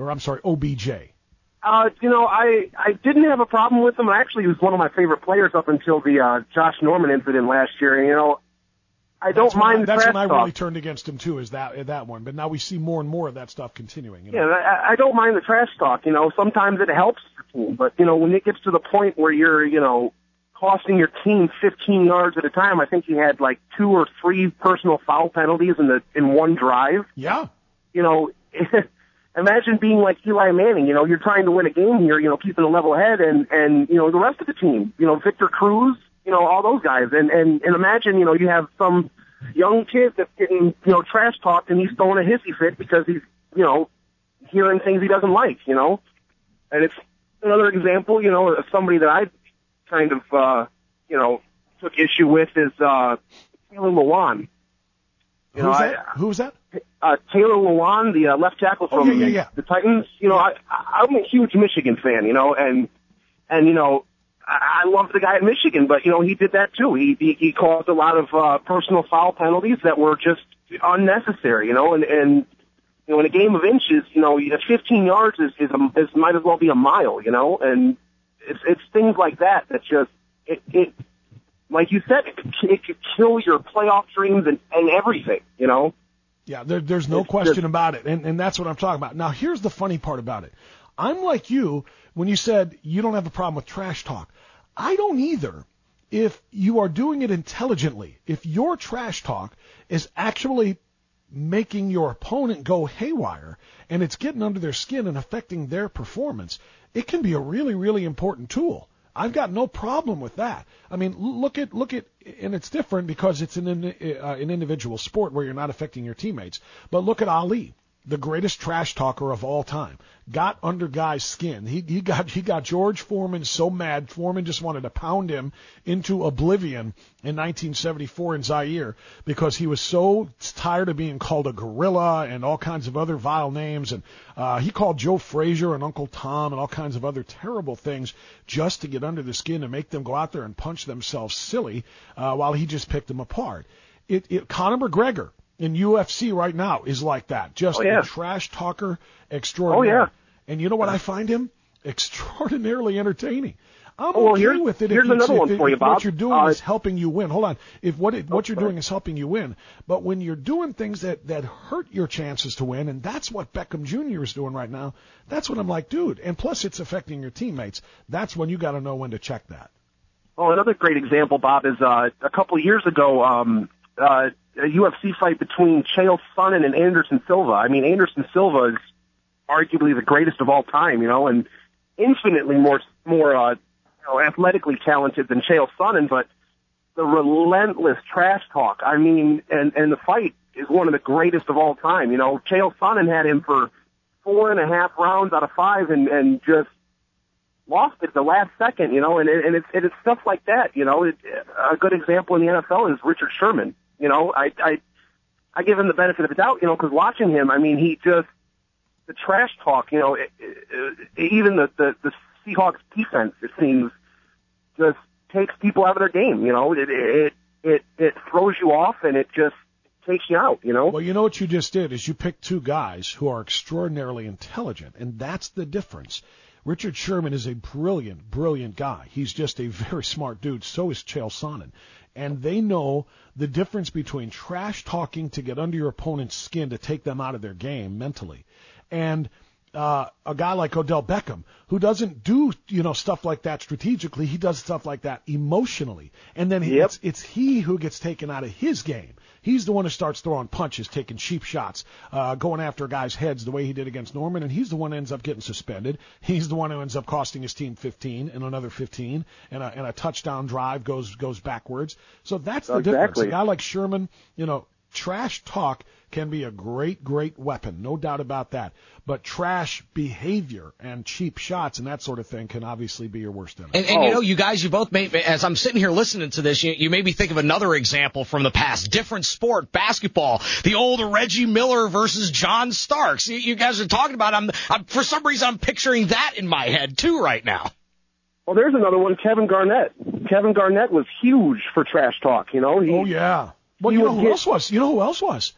I didn't have a problem with him. Actually, he was one of my favorite players up until the Josh Norman incident last year. And, I don't mind the trash talk. That's when I really turned against him, too, is that one. But now we see more and more of that stuff continuing. Yeah, I don't mind the trash talk. Sometimes it helps the team. But, when it gets to the point where you're, costing your team 15 yards at a time, I think he had like 2 or 3 personal foul penalties in one drive. Yeah. Imagine being like Eli Manning. You're trying to win a game here, keeping a level head, and the rest of the team, Victor Cruz, all those guys. And imagine, you have some young kid that's getting, trash talked and he's throwing a hissy fit because he's, hearing things he doesn't like, And it's another example, of somebody that I kind of, took issue with is, Taylor Lewan. Who's that? Taylor Lewan, the left tackle from the Titans. I'm a huge Michigan fan, and I love the guy at Michigan, but, he did that too. He caused a lot of personal foul penalties that were just unnecessary, and in a game of inches, 15 yards is might as well be a mile, and it's things like that just, it like you said, it could kill your playoff dreams and everything, Yeah, there's no question about it, and that's what I'm talking about. Now, here's the funny part about it. I'm like you when you said you don't have a problem with trash talk. I don't either if you are doing it intelligently. If your trash talk is actually making your opponent go haywire and it's getting under their skin and affecting their performance, it can be a really, really important tool. I've got no problem with that. I mean, look at, and it's different because it's an individual sport where you're not affecting your teammates. But look at Ali, the greatest trash talker of all time. Got under guys' skin. He got George Foreman so mad. Foreman just wanted to pound him into oblivion in 1974 in Zaire because he was so tired of being called a gorilla and all kinds of other vile names. And he called Joe Frazier and Uncle Tom and all kinds of other terrible things just to get under the skin and make them go out there and punch themselves silly while he just picked them apart. Conor McGregor in UFC right now is like that. Just a trash talker extraordinary. Oh, yeah. And you know what? I find him extraordinarily entertaining. I'm okay with it. Here's another one for you, Bob. What you're doing is helping you win. Hold on. If what you're doing is helping you win, but when you're doing things that hurt your chances to win, and that's what Beckham Jr. is doing right now, that's what I'm like, dude. And plus, it's affecting your teammates. That's when you got to know when to check that. Oh, another great example, Bob, is a couple of years ago, a UFC fight between Chael Sonnen and Anderson Silva. I mean, Anderson Silva is arguably the greatest of all time, and infinitely more athletically talented than Chael Sonnen, but the relentless trash talk. I mean, and the fight is one of the greatest of all time. Chael Sonnen had him for 4.5 rounds out of 5 and just lost it the last second, and it's stuff like that, a good example in the NFL is Richard Sherman. I give him the benefit of the doubt, because watching him, I mean, he just, the trash talk, even the Seahawks defense, it seems, just takes people out of their game, it throws you off and it just takes you out, Well, you know what you just did is you picked 2 guys who are extraordinarily intelligent, and that's the difference. Richard Sherman is a brilliant, brilliant guy. He's just a very smart dude. So is Chael Sonnen. And they know the difference between trash talking to get under your opponent's skin to take them out of their game mentally and a guy like Odell Beckham, who doesn't do, stuff like that strategically. He does stuff like that emotionally. And then it's he who gets taken out of his game. He's the one who starts throwing punches, taking cheap shots, going after guys' heads the way he did against Norman, and he's the one who ends up getting suspended. He's the one who ends up costing his team 15 and another 15, and a touchdown drive goes backwards. So that's the difference. A guy like Sherman, trash talk can be a great, great weapon, no doubt about that. But trash behavior and cheap shots and that sort of thing can obviously be your worst enemy. And you guys, you both made, as I'm sitting here listening to this, you made me think of another example from the past. Different sport, basketball. The old Reggie Miller versus John Starks. You guys are talking about, I'm for some reason, I'm picturing that in my head, too, right now. Well, there's another one, Kevin Garnett. Kevin Garnett was huge for trash talk, Oh, yeah. Well, who else was? You know who else was?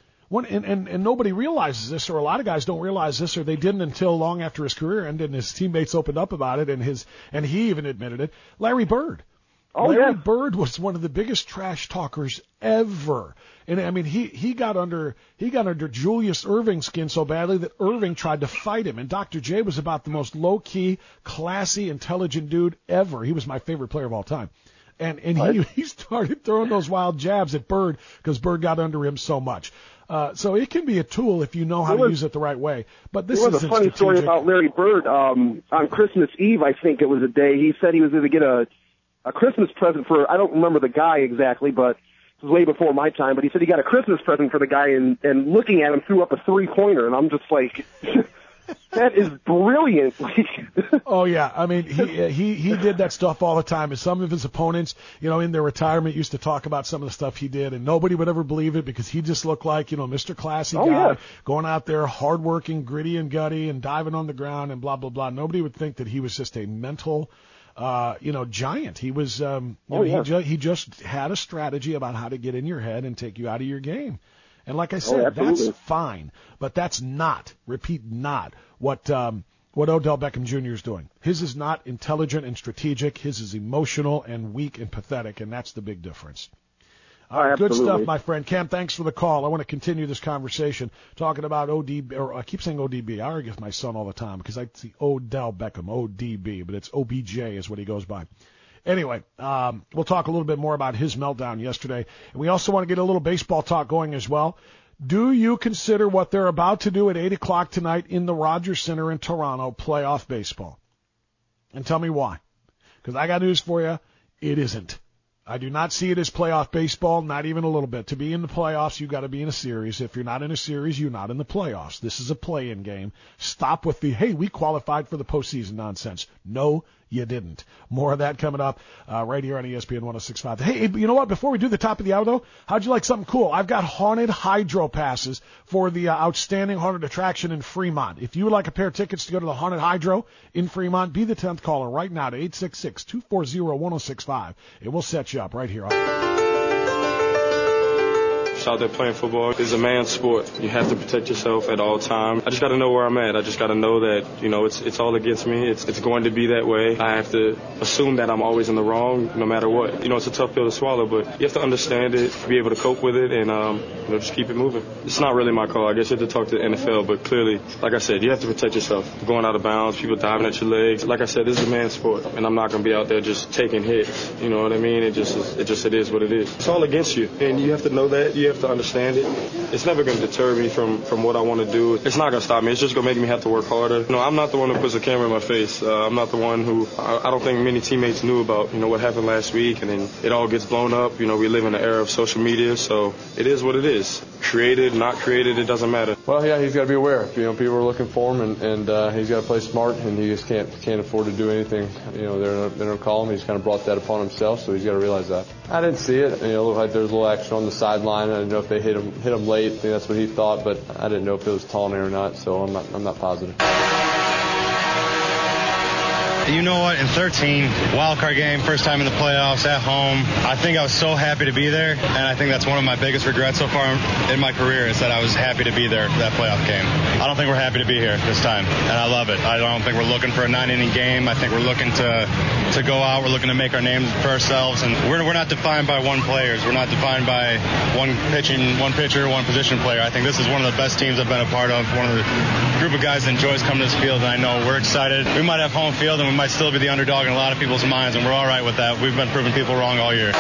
And nobody realizes this, or a lot of guys don't realize this, or they didn't until long after his career ended, and his teammates opened up about it, and he even admitted it. Larry Bird. Larry Bird was one of the biggest trash talkers ever. And I mean, he got under Julius Erving's skin so badly that Irving tried to fight him. And Dr. J was about the most low-key, classy, intelligent dude ever. He was my favorite player of all time. And he started throwing those wild jabs at Bird because Bird got under him so much. So it can be a tool if you know how to use it the right way. But this is a funny story about Larry Bird. On Christmas Eve, I think it was a day, he said he was going to get a Christmas present for, I don't remember the guy exactly, but it was way before my time, but he said he got a Christmas present for the guy, and looking at him threw up a three-pointer, and I'm just like... That is brilliant. Oh yeah, I mean he did that stuff all the time. And some of his opponents, in their retirement, used to talk about some of the stuff he did, and nobody would ever believe it because he just looked like Mr. Classy guy, going out there, hardworking, gritty and gutty, and diving on the ground and blah blah blah. Nobody would think that he was just a mental, giant. He was, he just had a strategy about how to get in your head and take you out of your game. And like I said, that's fine, but that's not, repeat, not what Odell Beckham Jr. is doing. His is not intelligent and strategic. His is emotional and weak and pathetic, and that's the big difference. All right, good stuff, my friend. Cam, thanks for the call. I want to continue this conversation talking about ODB, or I keep saying ODB. I argue with my son all the time because I see Odell Beckham, ODB, but it's OBJ is what he goes by. Anyway, we'll talk a little bit more about his meltdown yesterday. And we also want to get a little baseball talk going as well. Do you consider what they're about to do at 8 o'clock tonight in the Rogers Center in Toronto playoff baseball? And tell me why. Because I got news for you. It isn't. I do not see it as playoff baseball, not even a little bit. To be in the playoffs, you've got to be in a series. If you're not in a series, you're not in the playoffs. This is a play-in game. Stop with the, hey, we qualified for the postseason nonsense. No, you didn't. More of that coming up right here on ESPN 106.5. Hey, you know what? Before we do the top of the hour, though, how'd you like something cool? I've got haunted hydro passes for the outstanding haunted attraction in Fremont. If you would like a pair of tickets to go to the haunted hydro in Fremont, be the 10th caller right now to 866-240-1065. It will set you up right here. Out there playing football is a man's sport. You have to protect yourself at all times. I just got to know where I'm at. I just got to know that, it's all against me. It's going to be that way. I have to assume that I'm always in the wrong no matter what. It's a tough pill to swallow, but you have to understand it, be able to cope with it, and just keep it moving. It's not really my call. I guess you have to talk to the NFL, but clearly, like I said, you have to protect yourself. Going out of bounds, people diving at your legs. Like I said, this is a man's sport, and I'm not going to be out there just taking hits. You know what I mean? It is what it is. It's all against you, and you have to know that. You have to understand it. It's never going to deter me from what I want to do. It's not going to stop me. It's just going to make me have to work harder. I'm not the one who puts a camera in my face. I'm not the one who, I don't think many teammates knew about, what happened last week, and then it all gets blown up. We live in an era of social media, so it is what it is. Created, not created, it doesn't matter. Well, yeah, he's got to be aware. People are looking for him, and he's got to play smart, and he just can't afford to do anything. They're going to call him. He's kind of brought that upon himself, so he's got to realize that. I didn't see it. It looked like there was a little action on the sideline. I didn't know if they hit him late. I think that's what he thought, but I didn't know if it was Tallman or not, so I'm not positive. You know what? In 13, wild card game, first time in the playoffs at home. I think I was so happy to be there, and I think that's one of my biggest regrets so far in my career is that I was happy to be there for that playoff game. I don't think we're happy to be here this time, and I love it. I don't think we're looking for a 9-inning game. I think we're looking to to go out. We're looking to make our names for ourselves, and we're not defined by one players. We're not defined by one pitcher, one position player. I think this is one of the best teams I've been a part of, one of the group of guys that enjoys coming to this field, and I know we're excited. We might have home field, and we might still be the underdog in a lot of people's minds, and we're all right with that. We've been proving people wrong all year.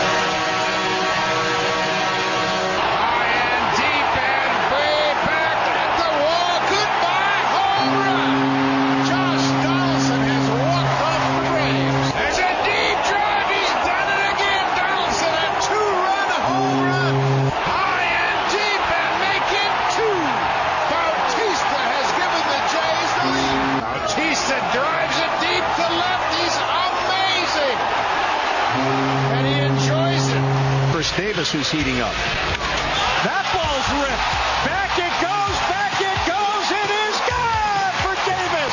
Davis, who's heating up. That ball's ripped. Back it goes. It is gone for Davis.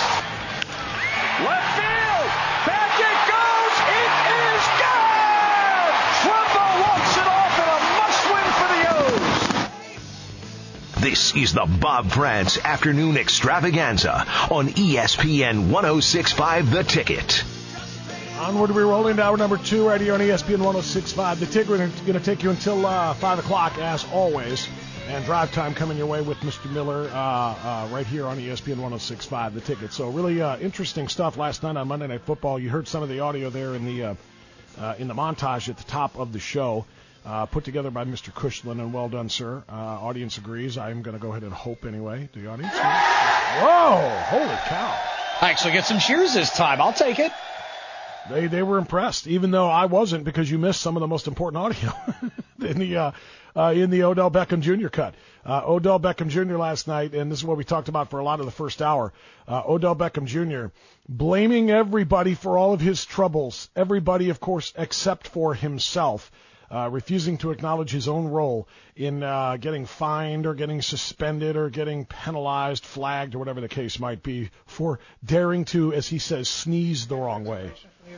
Left field. Back it goes. It is gone. Trumbo walks it off and a must-win for the O's. This is the Bob France Afternoon Extravaganza on ESPN 106.5 The Ticket. Onward we roll into hour number 2 right here on ESPN 106.5. The Ticket, we're going to take you until 5 o'clock, as always. And drive time coming your way with Mr. Miller right here on ESPN 106.5, The Ticket. So really interesting stuff last night on Monday Night Football. You heard some of the audio there in the montage at the top of the show, put together by Mr. Cushlin, and well done, sir. Audience agrees. I'm going to go ahead and hope anyway. The audience? Whoa! Holy cow. I actually get some cheers this time. I'll take it. They were impressed, even though I wasn't, because you missed some of the most important audio in the Odell Beckham Jr. cut. Odell Beckham Jr. last night, and this is what we talked about for a lot of the first hour. Odell Beckham Jr. blaming everybody for all of his troubles. Everybody, of course, except for himself. Refusing to acknowledge his own role in getting fined or getting suspended or getting penalized, flagged, or whatever the case might be for daring to, as he says, sneeze the wrong way.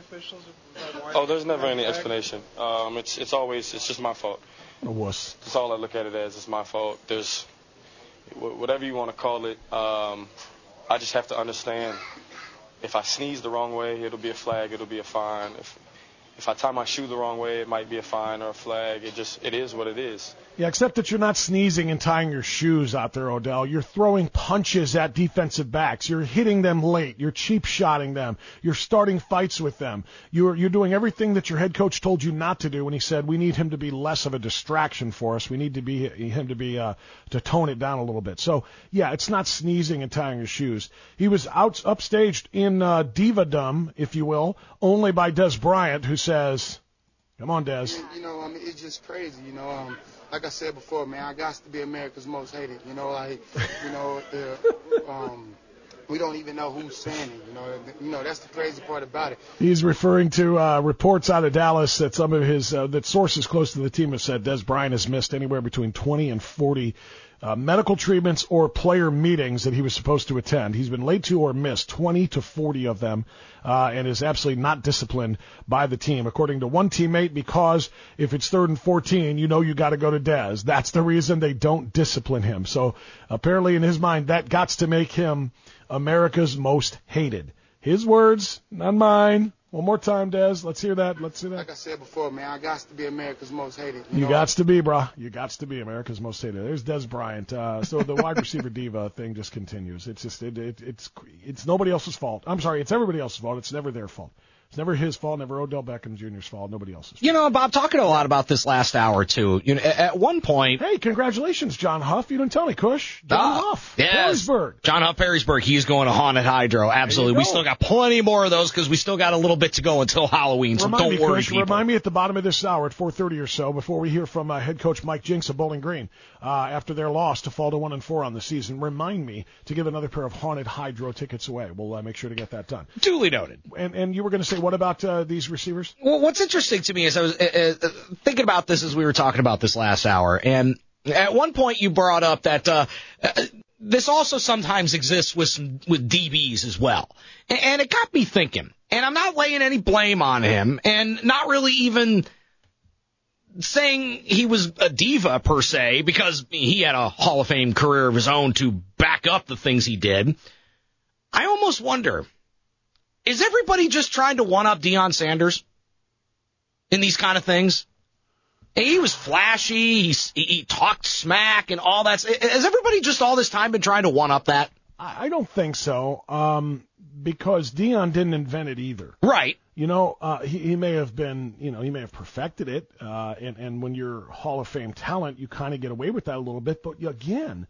Oh, there's never any explanation. It's just my fault. A wuss. That's all I look at it as. It's my fault. There's whatever you want to call it. I just have to understand. If I sneeze the wrong way, it'll be a flag. It'll be a fine. If I tie my shoe the wrong way, it might be a fine or a flag. It is what it is. Yeah, except that you're not sneezing and tying your shoes out there, Odell. You're throwing punches at defensive backs. You're hitting them late. You're cheap-shotting them. You're starting fights with them. You're doing everything that your head coach told you not to do when he said we need him to be less of a distraction for us. We need to tone it down a little bit. So, yeah, it's not sneezing and tying your shoes. He was upstaged in diva-dom, if you will, only by Des Bryant, who says, come on, Des. It's just crazy, like I said before, man, I got to be America's most hated, we don't even know who's saying it, that's the crazy part about it. He's referring to reports out of Dallas that some of his, that sources close to the team have said Des Bryant has missed anywhere between 20 and 40 medical treatments or player meetings that he was supposed to attend. He's been late to or missed 20 to 40 of them, and is absolutely not disciplined by the team. According to one teammate, because if it's 3rd and 14, you got to go to Dez. That's the reason they don't discipline him. So apparently in his mind, that got to make him America's most hated. His words, not mine. One more time, Des. Let's hear that. Like I said before, man, I got to be America's most hated. You got to be, brah. You got to be America's most hated. There's Des Bryant. So the wide receiver diva thing just continues. It's just it's nobody else's fault. I'm sorry, it's everybody else's fault. It's never their fault. It's never his fault, never Odell Beckham Jr.'s fault, nobody else's fault. Bob, talking a lot about this last hour, too. At one point... Hey, congratulations, John Huff. You didn't tell me, Cush. John Huff. Yes. Perrysburg. John Huff, Perrysburg. He's going to Haunted Hydro. Absolutely. We still got plenty more of those because we still got a little bit to go until Halloween, so don't worry, people. Remind me at the bottom of this hour at 4:30 or so, before we hear from head coach Mike Jinks of Bowling Green, after their loss to fall to 1-4 on the season, remind me to give another pair of Haunted Hydro tickets away. We'll make sure to get that done. Duly noted. And you were going to say, what about these receivers? Well, what's interesting to me is I was thinking about this as we were talking about this last hour, and at one point you brought up that this also sometimes exists with DBs as well, and it got me thinking. And I'm not laying any blame on him, and not really even saying he was a diva per se, because he had a Hall of Fame career of his own to back up the things he did. I almost wonder, Is everybody just trying to one-up Deion Sanders in these kind of things? He was flashy. He talked smack and all that. Has everybody just all this time been trying to one-up that? I don't think so, because Deion didn't invent it either. Right. He may have been, he may have perfected it, and when you're Hall of Fame talent, you kind of get away with that a little bit. But again,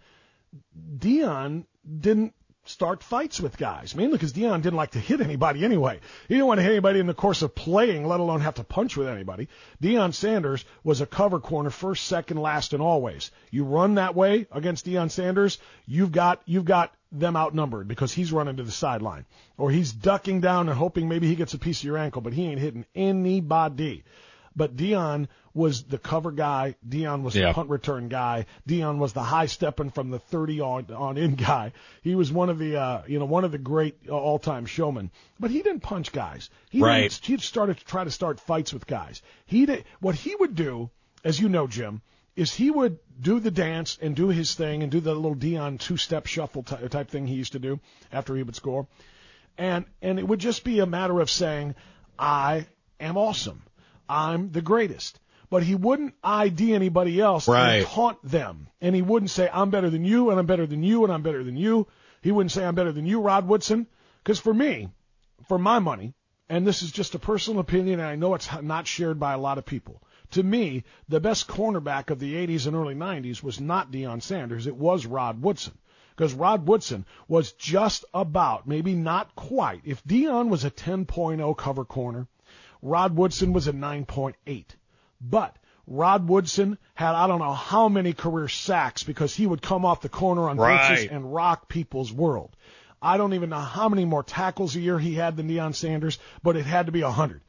Deion didn't start fights with guys, mainly because Deion didn't like to hit anybody anyway. He didn't want to hit anybody in the course of playing, let alone have to punch with anybody. Deion Sanders was a cover corner, first, second, last, and always. You run that way against Deion Sanders, you've got them outnumbered because he's running to the sideline. Or he's ducking down and hoping maybe he gets a piece of your ankle, but he ain't hitting anybody. But Deion was the cover guy. Deion was the punt return guy. Deion was the high stepping from the 30 on in guy. He was one of the great all-time showmen. But he didn't punch guys. He started to try to start fights with guys. What he would do, as you know, Jim, is he would do the dance and do his thing and do the little Deion two-step shuffle type thing he used to do after he would score. And it would just be a matter of saying, I am awesome. I'm the greatest. But he wouldn't ID anybody else and taunt them. And he wouldn't say, I'm better than you, and I'm better than you, and I'm better than you. He wouldn't say, I'm better than you, Rod Woodson. Because for me, for my money, and this is just a personal opinion, and I know it's not shared by a lot of people, to me, the best cornerback of the 80s and early 90s was not Deion Sanders. It was Rod Woodson. Because Rod Woodson was just about, maybe not quite, if Deion was a 10.0 cover corner, Rod Woodson was a 9.8. But Rod Woodson had I don't know how many career sacks because he would come off the corner on blitzes and rock people's world. I don't even know how many more tackles a year he had than Deion Sanders, but it had to be 100.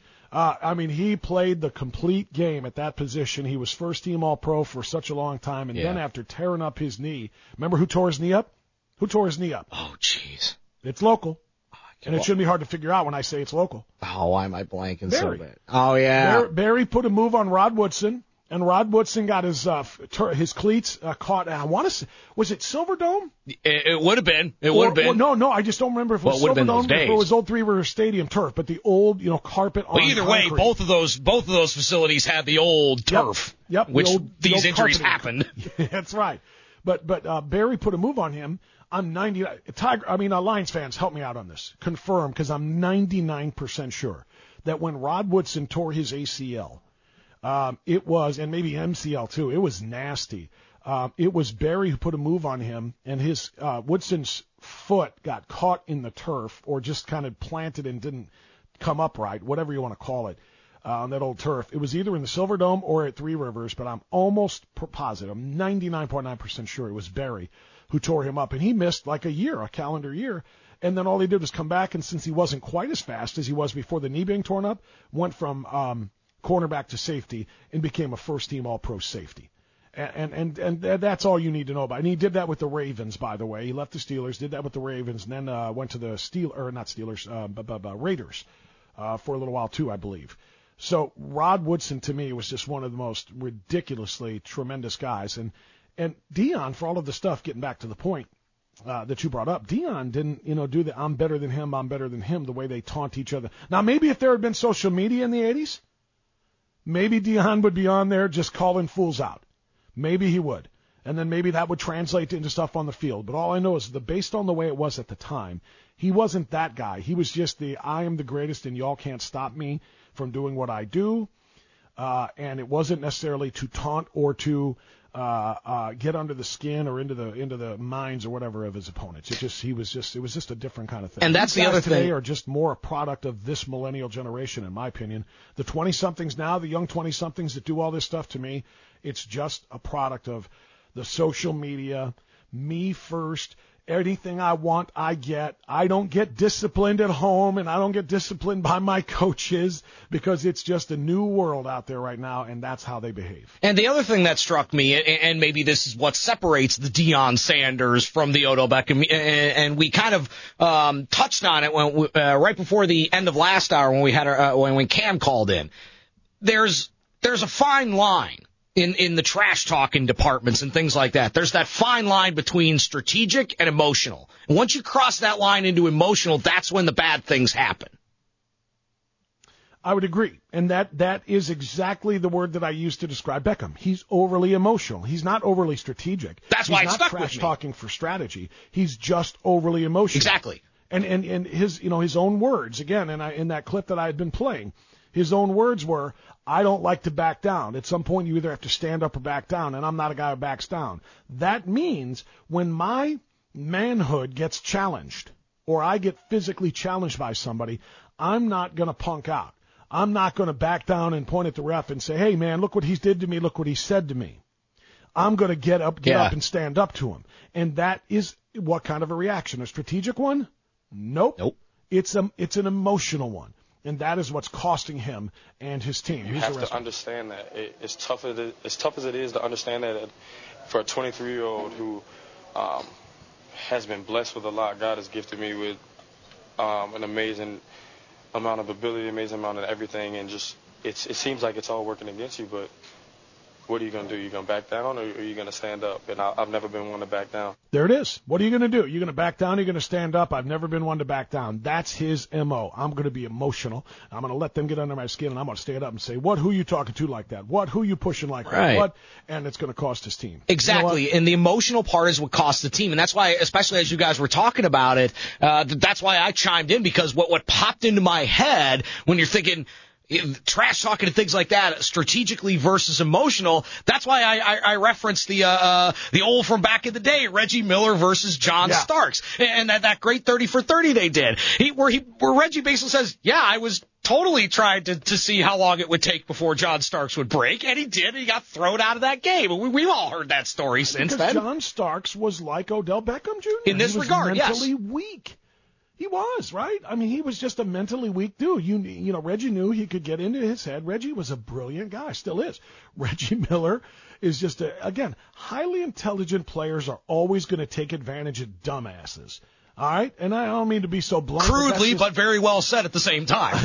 He played the complete game at that position. He was first-team All-Pro for such a long time, and then after tearing up his knee, remember who tore his knee up? Who tore his knee up? Oh, jeez. It's local. And it shouldn't be hard to figure out when I say it's local. Oh, why am I blanking Barry. so bad? Oh, yeah. Barry put a move on Rod Woodson, and Rod Woodson got his cleats caught. I want to say, was it Silverdome? It would have been. It would have been. No, I just don't remember if it was Silverdome or if it was Old Three River Stadium turf, but the old, carpet on either concrete. way, both of those facilities had the old turf. Yep. Which these the injuries happened. That's right. But Barry put a move on him. I'm 90. Lions fans, help me out on this. Confirm, because I'm 99% sure that when Rod Woodson tore his ACL, it was, and maybe MCL too, it was nasty. It was Barry who put a move on him, and his Woodson's foot got caught in the turf, or just kind of planted and didn't come upright, whatever you want to call it, on that old turf. It was either in the Silverdome or at Three Rivers, but I'm almost positive, I'm 99.9% sure it was Barry who tore him up, and he missed like a calendar year, and then all he did was come back, and since he wasn't quite as fast as he was before the knee being torn up, went from cornerback to safety and became a first-team All-Pro safety. And that's all you need to know about it. And he did that with the Ravens, by the way. He left the Steelers, did that with the Ravens, and then went to the Raiders for a little while too, I believe. So Rod Woodson, to me, was just one of the most ridiculously tremendous guys. And Deion, for all of the stuff, getting back to the point that you brought up, Deion didn't, do the I'm better than him, the way they taunt each other. Now, maybe if there had been social media in the 80s, maybe Deion would be on there just calling fools out. Maybe he would. And then maybe that would translate into stuff on the field. But all I know is based on the way it was at the time, he wasn't that guy. He was just I am the greatest and y'all can't stop me from doing what I do. And it wasn't necessarily to taunt or to get under the skin or into the minds or whatever of his opponents. It was just a different kind of thing. And that's the other thing. Today are just more a product of this millennial generation, in my opinion. The 20-somethings now, the young 20-somethings that do all this stuff, to me, it's just a product of the social media, me first. Anything I want, I get. I don't get disciplined at home, and I don't get disciplined by my coaches because it's just a new world out there right now, and that's how they behave. And the other thing that struck me, and maybe this is what separates the Deion Sanders from the Odell Beckham, and we kind of touched on it when right before the end of last hour when we had when Cam called in. There's a fine line in the trash talking departments and things like that. There's that fine line between strategic and emotional. And once you cross that line into emotional, that's when the bad things happen. I would agree. And that is exactly the word that I used to describe Beckham. He's overly emotional. He's not overly strategic. That's why it stuck with me. He's not trash talking for strategy. He's just overly emotional. Exactly. And his own words, again, in that clip that I had been playing, his own words were, I don't like to back down. At some point, you either have to stand up or back down, and I'm not a guy who backs down. That means when my manhood gets challenged or I get physically challenged by somebody, I'm not going to punk out. I'm not going to back down and point at the ref and say, hey, man, look what he did to me. Look what he said to me. I'm going to get up and stand up to him. And that is what kind of a reaction? A strategic one? Nope. It's an emotional one. And that is what's costing him and his team. You have to understand that. As tough as it is to understand that for a 23-year-old who has been blessed with a lot, God has gifted me with an amazing amount of ability, amazing amount of everything, and just it seems like it's all working against you, but what are you going to do? Are you going to back down or are you going to stand up? And I've never been one to back down. There it is. What are you going to do? You're going to back down? You're going to stand up? I've never been one to back down. That's his M.O. I'm going to be emotional. I'm going to let them get under my skin, and I'm going to stand up and say, who you talking to like that? Who you pushing like that? What? And it's going to cost his team. Exactly. You know, and the emotional part is what costs the team. And that's why, especially as you guys were talking about it, that's why I chimed in, because what popped into my head when you're thinking – trash talking and things like that, strategically versus emotional. That's why I referenced the old from back in the day, Reggie Miller versus John Starks, and that great 30 for 30 they did. Where Reggie basically says, I was totally trying to see how long it would take before John Starks would break, and he did. And he got thrown out of that game. We've all heard that story since then. John Starks was like Odell Beckham Jr. in this regard. He was mentally weak. He was, right? I mean, he was just a mentally weak dude. You know, Reggie knew he could get into his head. Reggie was a brilliant guy, still is. Reggie Miller is just, again, highly intelligent players are always going to take advantage of dumbasses. All right? And I don't mean to be so blunt. Crudely, but very well said at the same time.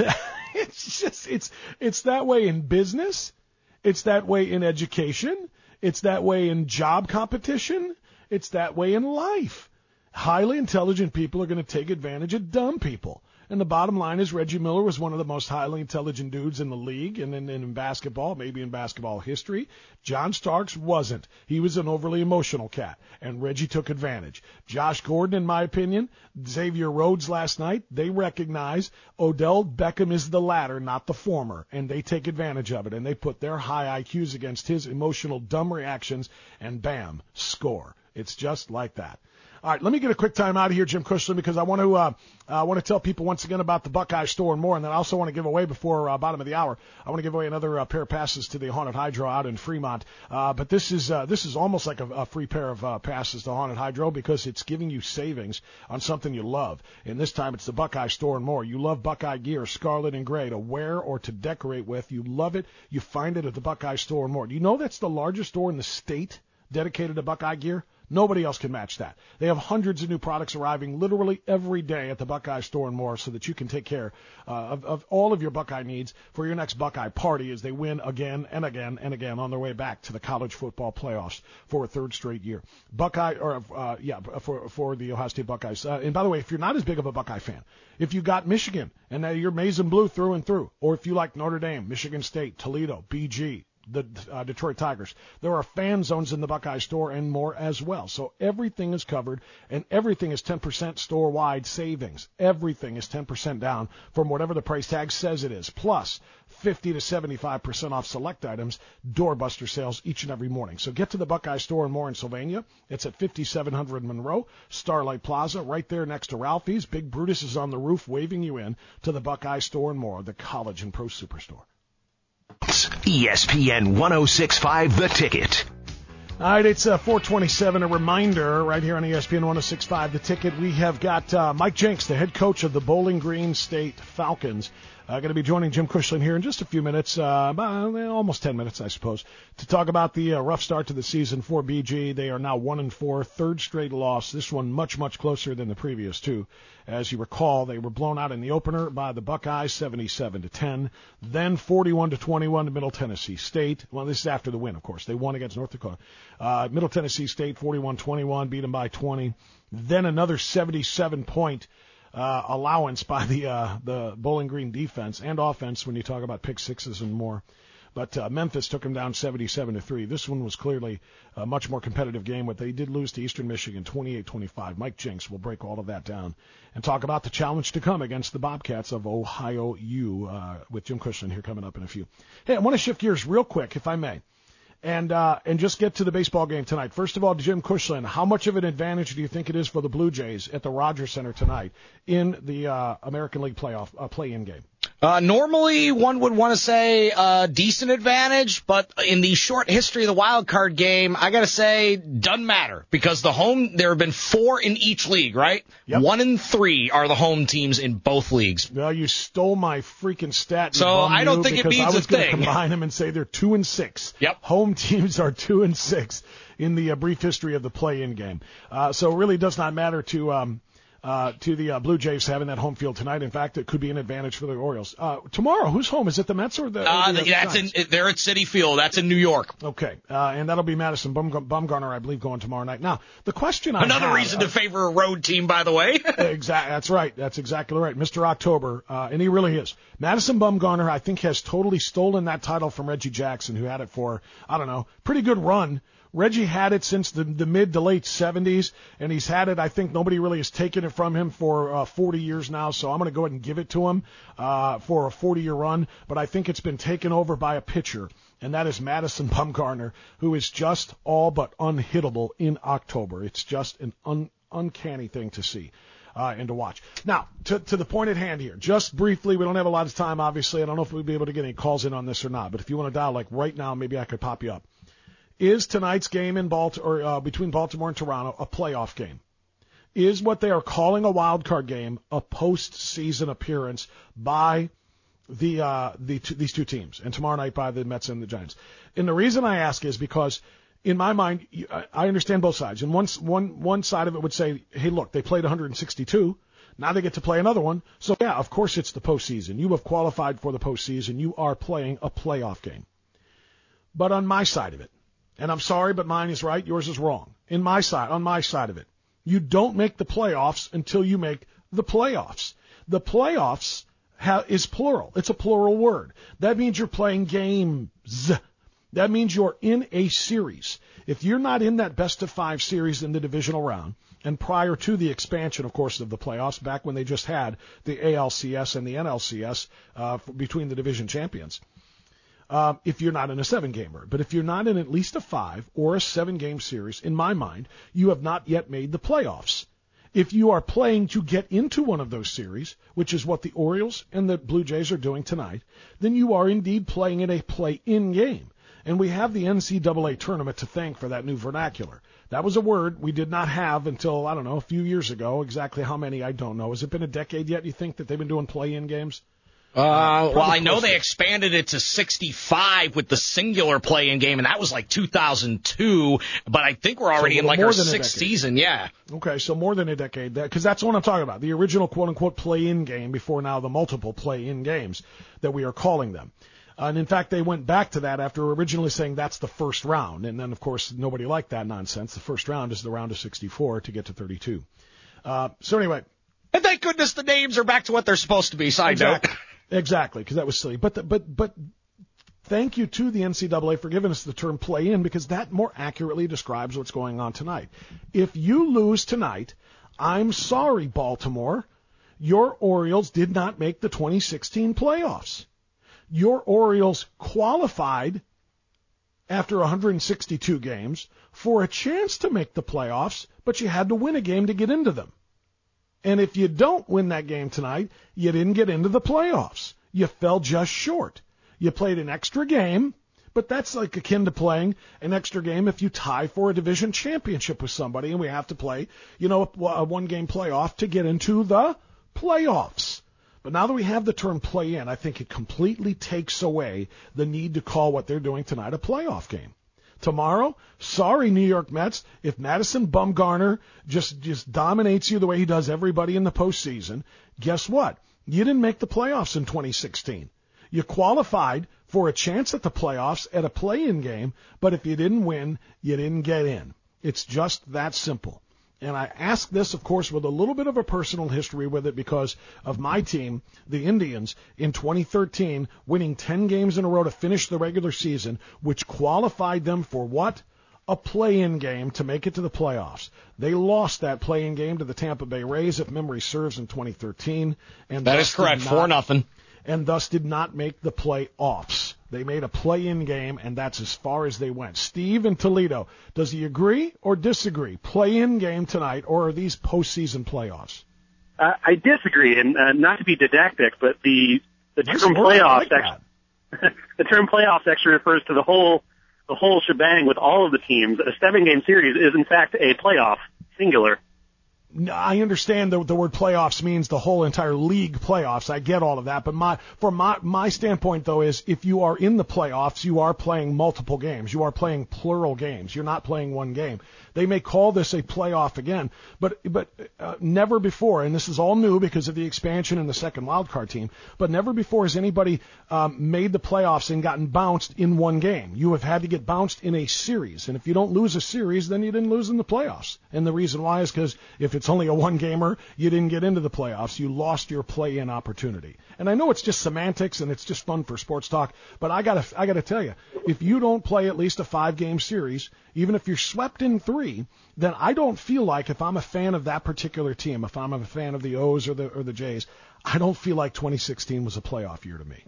It's that way in business. It's that way in education. It's that way in job competition. It's that way in life. Highly intelligent people are going to take advantage of dumb people. And the bottom line is Reggie Miller was one of the most highly intelligent dudes in the league and in basketball, maybe in basketball history. John Starks wasn't. He was an overly emotional cat, and Reggie took advantage. Josh Gordon, in my opinion, Xavier Rhodes last night, they recognize Odell Beckham is the latter, not the former, and they take advantage of it, and they put their high IQs against his emotional, dumb reactions, and bam, score. It's just like that. All right, let me get a quick time out of here, Jim Cushling, because I want to tell people once again about the Buckeye Store and more, and then I also want to give away before bottom of the hour. I want to give away another pair of passes to the Haunted Hydro out in Fremont. But this is almost like a free pair of passes to Haunted Hydro because it's giving you savings on something you love. And this time it's the Buckeye Store and more. You love Buckeye gear, scarlet and gray, to wear or to decorate with. You love it. You find it at the Buckeye Store and more. Do you know that's the largest store in the state dedicated to Buckeye gear? Nobody else can match that. They have hundreds of new products arriving literally every day at the Buckeye Store and more so that you can take care of all of your Buckeye needs for your next Buckeye party as they win again and again and again on their way back to the college football playoffs for a third straight year. For the Ohio State Buckeyes. And by the way, if you're not as big of a Buckeye fan, if you got Michigan and you're maize and blue through and through, or if you like Notre Dame, Michigan State, Toledo, BG, the Detroit Tigers, there are fan zones in the Buckeye Store and more as well. So everything is covered, and everything is 10% store-wide savings. Everything is 10% down from whatever the price tag says it is, plus 50 to 75% off select items, doorbuster sales each and every morning. So get to the Buckeye Store and more in Sylvania. It's at 5700 Monroe, Starlight Plaza, right there next to Ralphie's. Big Brutus is on the roof waving you in to the Buckeye Store and more, the college and pro superstore. ESPN 106.5 The Ticket. All right, it's 4:27. A reminder right here on ESPN 106.5 The Ticket. We have got Mike Jenks, the head coach of the Bowling Green State Falcons, going to be joining Jim Cushling here in just a few minutes, almost 10 minutes, I suppose, to talk about the rough start to the season for BG. They are now 1-4, third straight loss. This one much, much closer than the previous two. As you recall, they were blown out in the opener by the Buckeyes, 77-10. Then 41-21 to Middle Tennessee State. Well, this is after the win, of course. They won against North Dakota. Middle Tennessee State, 41-21, beat them by 20. Then another 77-point allowance by the Bowling Green defense and offense when you talk about pick sixes and more. But Memphis took them down 77-3. This one was clearly a much more competitive game, but they did lose to Eastern Michigan 28-25. Mike Jinks will break all of that down and talk about the challenge to come against the Bobcats of Ohio U with Jim Cushman here coming up in a few. Hey, I want to shift gears real quick, if I may, and just get to the baseball game tonight. First of all, Jim Cushman, how much of an advantage do you think it is for the Blue Jays at the Rogers Center tonight in the American League playoff play-in game? Normally, one would want to say decent advantage, but in the short history of the wild card game, I got to say, doesn't matter because there have been 4 in each league, right? Yep. 1 and 3 are the home teams in both leagues. Well, you stole my freaking stat. So I don't think it means a thing. I was going to combine them and say they're 2 and 6. Yep. Home teams are 2 and 6 in the brief history of the play-in game. So it really does not matter to the Blue Jays having that home field tonight. In fact, it could be an advantage for the Orioles. Tomorrow, who's home? Is it the Mets or the Giants? They're at Citi Field. That's in New York. Okay, and that'll be Madison Bumgarner, I believe, going tomorrow night. Now, the question Another reason to favor a road team, by the way. Exactly. That's right. That's exactly right. Mr. October, and he really is. Madison Bumgarner, I think, has totally stolen that title from Reggie Jackson, who had it for, pretty good run. Reggie had it since the mid to late 70s, and he's had it, I think nobody really has taken it from him for 40 years now, so I'm going to go ahead and give it to him for a 40-year run, but I think it's been taken over by a pitcher, and that is Madison Bumgarner, who is just all but unhittable in October. It's just an uncanny thing to see. And to watch. Now, to the point at hand here, just briefly, we don't have a lot of time, obviously. I don't know if we'll be able to get any calls in on this or not, but if you want to dial like right now, maybe I could pop you up. Is tonight's game in between Baltimore and Toronto a playoff game? Is what they are calling a wild card game a postseason appearance by these two teams, and tomorrow night by the Mets and the Giants? And the reason I ask is because in my mind, I understand both sides. And one side of it would say, hey, look, they played 162. Now they get to play another one. So, yeah, of course it's the postseason. You have qualified for the postseason. You are playing a playoff game. But on my side of it, and I'm sorry, but mine is right, yours is wrong. On my side of it, you don't make the playoffs until you make the playoffs. The playoffs is plural. It's a plural word. That means you're playing games. That means you're in a series. If you're not in that best-of-5 series in the divisional round, and prior to the expansion, of course, of the playoffs, back when they just had the ALCS and the NLCS between the division champions, if you're not in a 7-gamer. But if you're not in at least a 5 or a 7-game series, in my mind, you have not yet made the playoffs. If you are playing to get into one of those series, which is what the Orioles and the Blue Jays are doing tonight, then you are indeed playing in a play-in game. And we have the NCAA tournament to thank for that new vernacular. That was a word we did not have until, a few years ago. Exactly how many, I don't know. Has it been a decade yet, you think, that they've been doing play-in games? Well, I know they expanded it to 65 with the singular play-in game, and that was like 2002, but I think we're already in like our 6th season, yeah. Okay, so more than a decade, because that's what I'm talking about, the original quote-unquote play-in game before now the multiple play-in games that we are calling them. And in fact, they went back to that after originally saying that's the first round, and then, of course, nobody liked that nonsense. The first round is the round of 64 to get to 32. So anyway. And thank goodness the names are back to what they're supposed to be, side note. Exactly, because that was silly. But thank you to the NCAA for giving us the term play-in, because that more accurately describes what's going on tonight. If you lose tonight, I'm sorry, Baltimore, your Orioles did not make the 2016 playoffs. Your Orioles qualified after 162 games for a chance to make the playoffs, but you had to win a game to get into them. And if you don't win that game tonight, you didn't get into the playoffs. You fell just short. You played an extra game, but that's like akin to playing an extra game if you tie for a division championship with somebody and we have to play, a one-game playoff to get into the playoffs. But now that we have the term play-in, I think it completely takes away the need to call what they're doing tonight a playoff game. Tomorrow, sorry, New York Mets, if Madison Bumgarner just dominates you the way he does everybody in the postseason, guess what? You didn't make the playoffs in 2016. You qualified for a chance at the playoffs at a play-in game, but if you didn't win, you didn't get in. It's just that simple. And I ask this, of course, with a little bit of a personal history with it because of my team, the Indians, in 2013, winning 10 games in a row to finish the regular season, which qualified them for what? A play-in game to make it to the playoffs. They lost that play-in game to the Tampa Bay Rays, if memory serves, in 2013. And that is correct, 4-0. And thus did not make the playoffs. They made a play-in game, and that's as far as they went. Steve in Toledo, does he agree or disagree? Play-in game tonight, or are these postseason playoffs? I disagree, and not to be didactic, but the term playoffs the term playoffs actually refers to the whole shebang with all of the teams. A 7-game series is in fact a playoff, singular. I understand the word playoffs means the whole entire league playoffs. I get all of that. But from my standpoint, though, is if you are in the playoffs, you are playing multiple games. You are playing plural games. You're not playing one game. They may call this a playoff again, but never before, and this is all new because of the expansion and the second wildcard team, but never before has anybody made the playoffs and gotten bounced in one game. You have had to get bounced in a series, and if you don't lose a series, then you didn't lose in the playoffs. And the reason why is because if it's only a one-gamer, you didn't get into the playoffs. You lost your play-in opportunity. And I know it's just semantics and it's just fun for sports talk, but I gotta tell you, if you don't play at least a 5-game series, even if you're swept in 3, then I don't feel like, if I'm a fan of that particular team, if I'm a fan of the O's or the Jays, I don't feel like 2016 was a playoff year to me.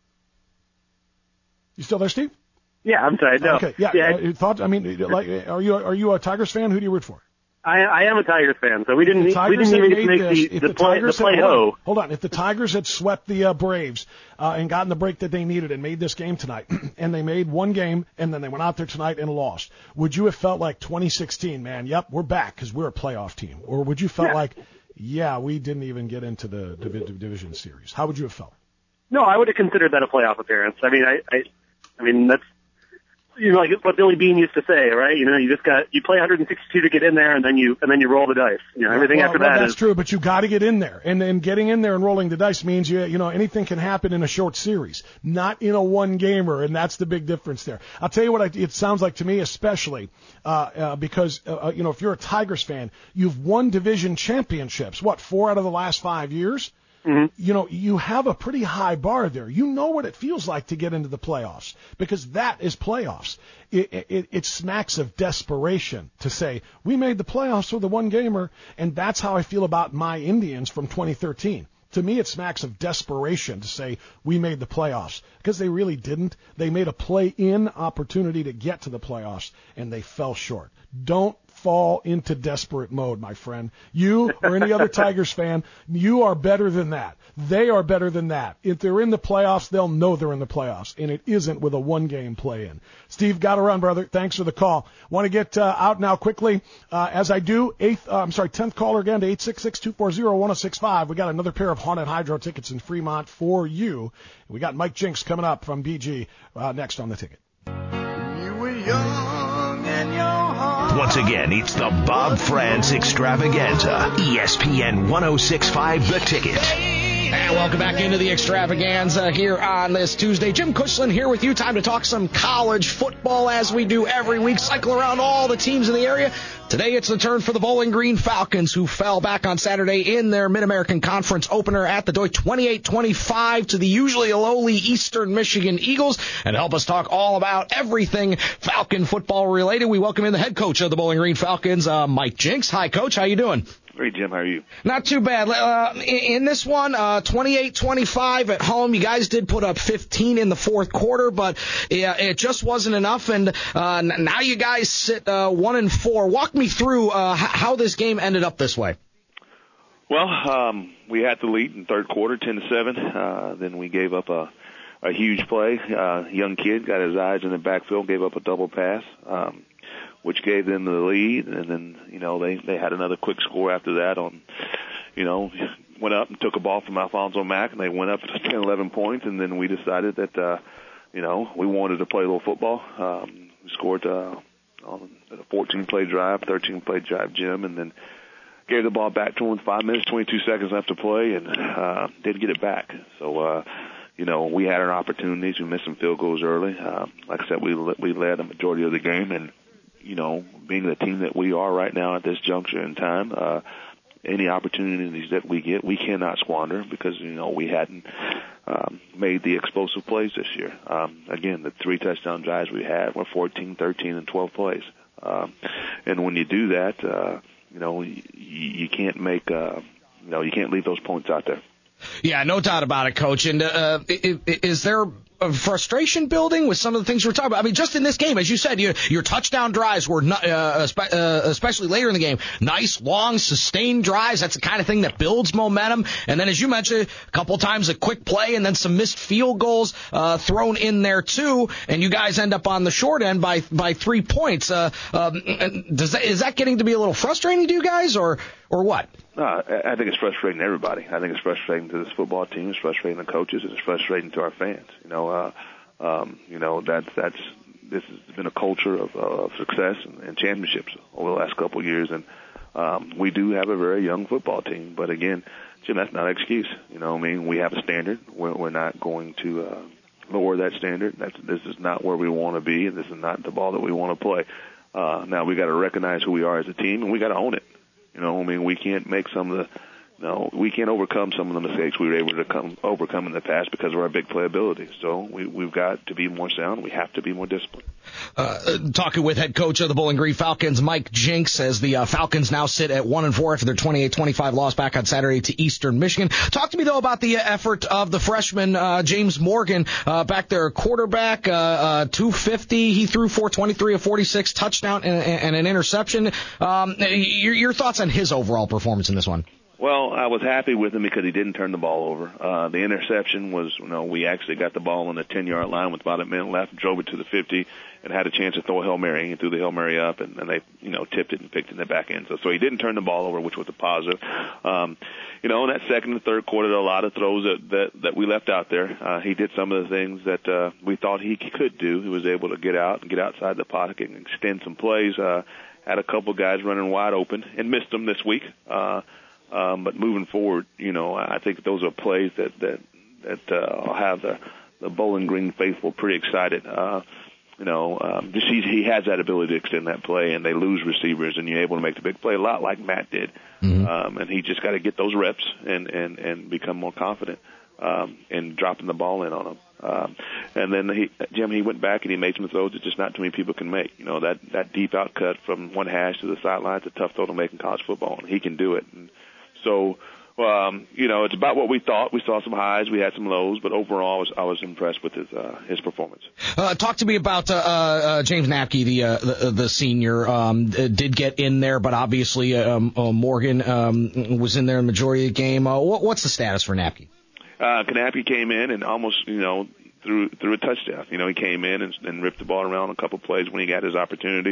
You still there, Steve? Yeah, I'm sorry. No. Okay. Yeah. Thoughts? I mean, like, are you a Tigers fan? Who do you root for? I am a Tigers fan, so we didn't even get to make the play-ho. Hold on. If the Tigers had swept the Braves and gotten the break that they needed and made this game tonight, and they made one game, and then they went out there tonight and lost, would you have felt like 2016, man, yep, we're back because we're a playoff team? Or would you felt like, yeah, we didn't even get into the division series? How would you have felt? No, I would have considered that a playoff appearance. I mean, that's, you know, like what Billy Bean used to say, right? You know, you play 162 to get in there, and then you roll the dice. You know, everything after that that's is true, but you got to get in there, and then getting in there and rolling the dice means you know anything can happen in a short series, not in a one gamer, and that's the big difference there. I'll tell you what it sounds like to me, especially because you know, if you're a Tigers fan, you've won division championships. What, 4 out of the last 5 years? Mm-hmm. You know, you have a pretty high bar there. You know what it feels like to get into the playoffs, because that is playoffs. It smacks of desperation to say, we made the playoffs with a one-gamer, and that's how I feel about my Indians from 2013. To me, it smacks of desperation to say we made the playoffs, because they really didn't. They made a play-in opportunity to get to the playoffs, and they fell short. Don't fall into desperate mode, my friend. You or any other Tigers fan, you are better than that. They are better than that. If they're in the playoffs, they'll know they're in the playoffs, and it isn't with a one-game play-in. Steve, got to run, brother. Thanks for the call. Want to get out now quickly. As I do, 10th caller again to 866-240-1065. We got another pair of Haunted Hydro tickets in Fremont for you. We got Mike Jinks coming up from BG next on the ticket. You were young and your heart. Once again, it's the Bob France Extravaganza. ESPN 1065 The Ticket. And welcome back into the Extravaganza here on this Tuesday. Jim Cushlan here with you. Time to talk some college football as we do every week. Cycle around all the teams in the area. Today it's the turn for the Bowling Green Falcons, who fell back on Saturday in their Mid-American Conference opener at the Doy 28-25 to the usually lowly Eastern Michigan Eagles. And to help us talk all about everything Falcon football related, we welcome in the head coach of the Bowling Green Falcons, Mike Jinks. Hi, Coach. How you doing? Great, Jim. How are you? Not too bad. In this one, 28-25 at home, you guys did put up 15 in the fourth quarter, but it just wasn't enough. And now you guys sit 1-4. Walk me through how this game ended up this way. Well, we had the lead in third quarter, 10-7. Then we gave up a huge play. Young kid got his eyes in the backfield, gave up a double pass, which gave them the lead. And then, you know, they had another quick score after that on, you know, went up and took a ball from Alfonso Mack, and they went up to 10, 11 points. And then we decided that, you know, we wanted to play a little football. We scored on a 14-play drive, 13-play drive, Jim, and then gave the ball back to him with 5 minutes, 22 seconds left to play, and didn't get it back. So, you know, we had our opportunities. We missed some field goals early. Like I said, we led the majority of the game, and being the team that we are right now at this juncture in time, any opportunities that we get, we cannot squander because, we hadn't made the explosive plays this year. Again, the 3 touchdown drives we had were 14, 13, and 12 plays. And when you do that, you can't make, you can't leave those points out there. Yeah, no doubt about it, Coach. And is there a frustration building with some of the things we're talking about? I mean, just in this game, as you said, your touchdown drives were, especially later in the game, nice, long, sustained drives. That's the kind of thing that builds momentum. And then, as you mentioned, a couple times a quick play and then some missed field goals thrown in there, too. And you guys end up on the short end by 3 points. Is that getting to be a little frustrating to you guys, or what? I think it's frustrating to everybody. I think it's frustrating to this football team. It's frustrating to coaches. It's frustrating to our fans. This has been a culture of success and championships over the last couple of years, and we do have a very young football team. But again, Jim, that's not an excuse. We have a standard. We're not going to lower that standard. This is not where we want to be, and this is not the ball that we want to play. Now we got to recognize who we are as a team, and we got to own it. We can't make we can't overcome some of the mistakes we were able to overcome in the past because of our big playability. So we've got to be more sound. We have to be more disciplined. Talking with head coach of the Bowling Green Falcons, Mike Jinks, as the Falcons now sit at 1-4 after their 28-25 loss back on Saturday to Eastern Michigan. Talk to me, though, about the effort of the freshman James Morgan, back there, quarterback, 250. He threw 423 of 46, touchdown and an interception. Your thoughts on his overall performance in this one? Well, I was happy with him because he didn't turn the ball over. The interception was, we actually got the ball on the 10-yard line with about a minute left, drove it to the 50, and had a chance to throw a Hail Mary. He threw the Hail Mary up, and they, tipped it and picked it in the back end. So he didn't turn the ball over, which was a positive. In that second and third quarter, there were a lot of throws that we left out there. He did some of the things that we thought he could do. He was able to get out and get outside the pocket and extend some plays. Had a couple guys running wide open and missed them this week. But moving forward, I think those are plays that have the Bowling Green faithful pretty excited. He has that ability to extend that play, and they lose receivers, and you're able to make the big play a lot like Matt did. Mm-hmm. And he just got to get those reps and become more confident in dropping the ball in on them. And then he went back and he made some throws that just not too many people can make. That deep out cut from one hash to the sideline, it's a tough throw to make in college football, and he can do it. And so, it's about what we thought. We saw some highs, we had some lows, but overall, I was impressed with his performance. Talk to me about James Napke, the senior. Did get in there, but obviously Morgan was in there the majority of the game. What's the status for Napke? Napke came in and almost threw a touchdown. He came in and ripped the ball around a couple plays when he got his opportunity.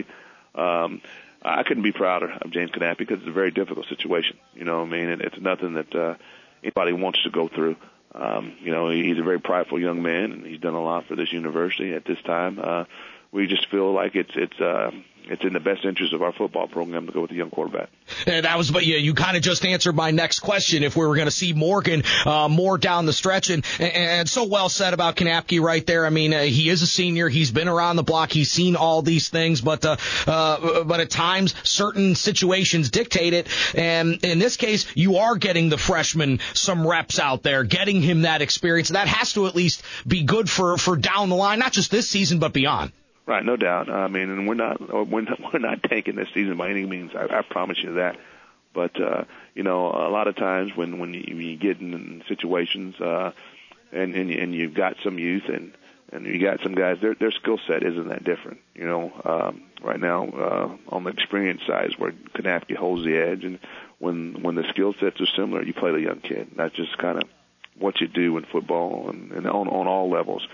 I couldn't be prouder of James Knapp because it's a very difficult situation. And it's nothing that anybody wants to go through. He's a very prideful young man, and he's done a lot for this university at this time. We just feel like it's in the best interest of our football program to go with a young quarterback. And that was, but you kind of just answered my next question. If we were going to see Morgan more down the stretch, and so well said about Kanapke right there. I mean, he is a senior. He's been around the block. He's seen all these things, but at times certain situations dictate it. And in this case, you are getting the freshman some reps out there, getting him that experience. That has to at least be good for down the line, not just this season, but beyond. Right, no doubt. I mean, and we're not tanking this season by any means. I promise you that. But a lot of times when you get in situations and you've got some youth and you got some guys, their skill set isn't that different. Right now on the experience side is where Kanapke holds the edge, and when the skill sets are similar, you play the young kid. That's just kind of what you do in football and on all levels.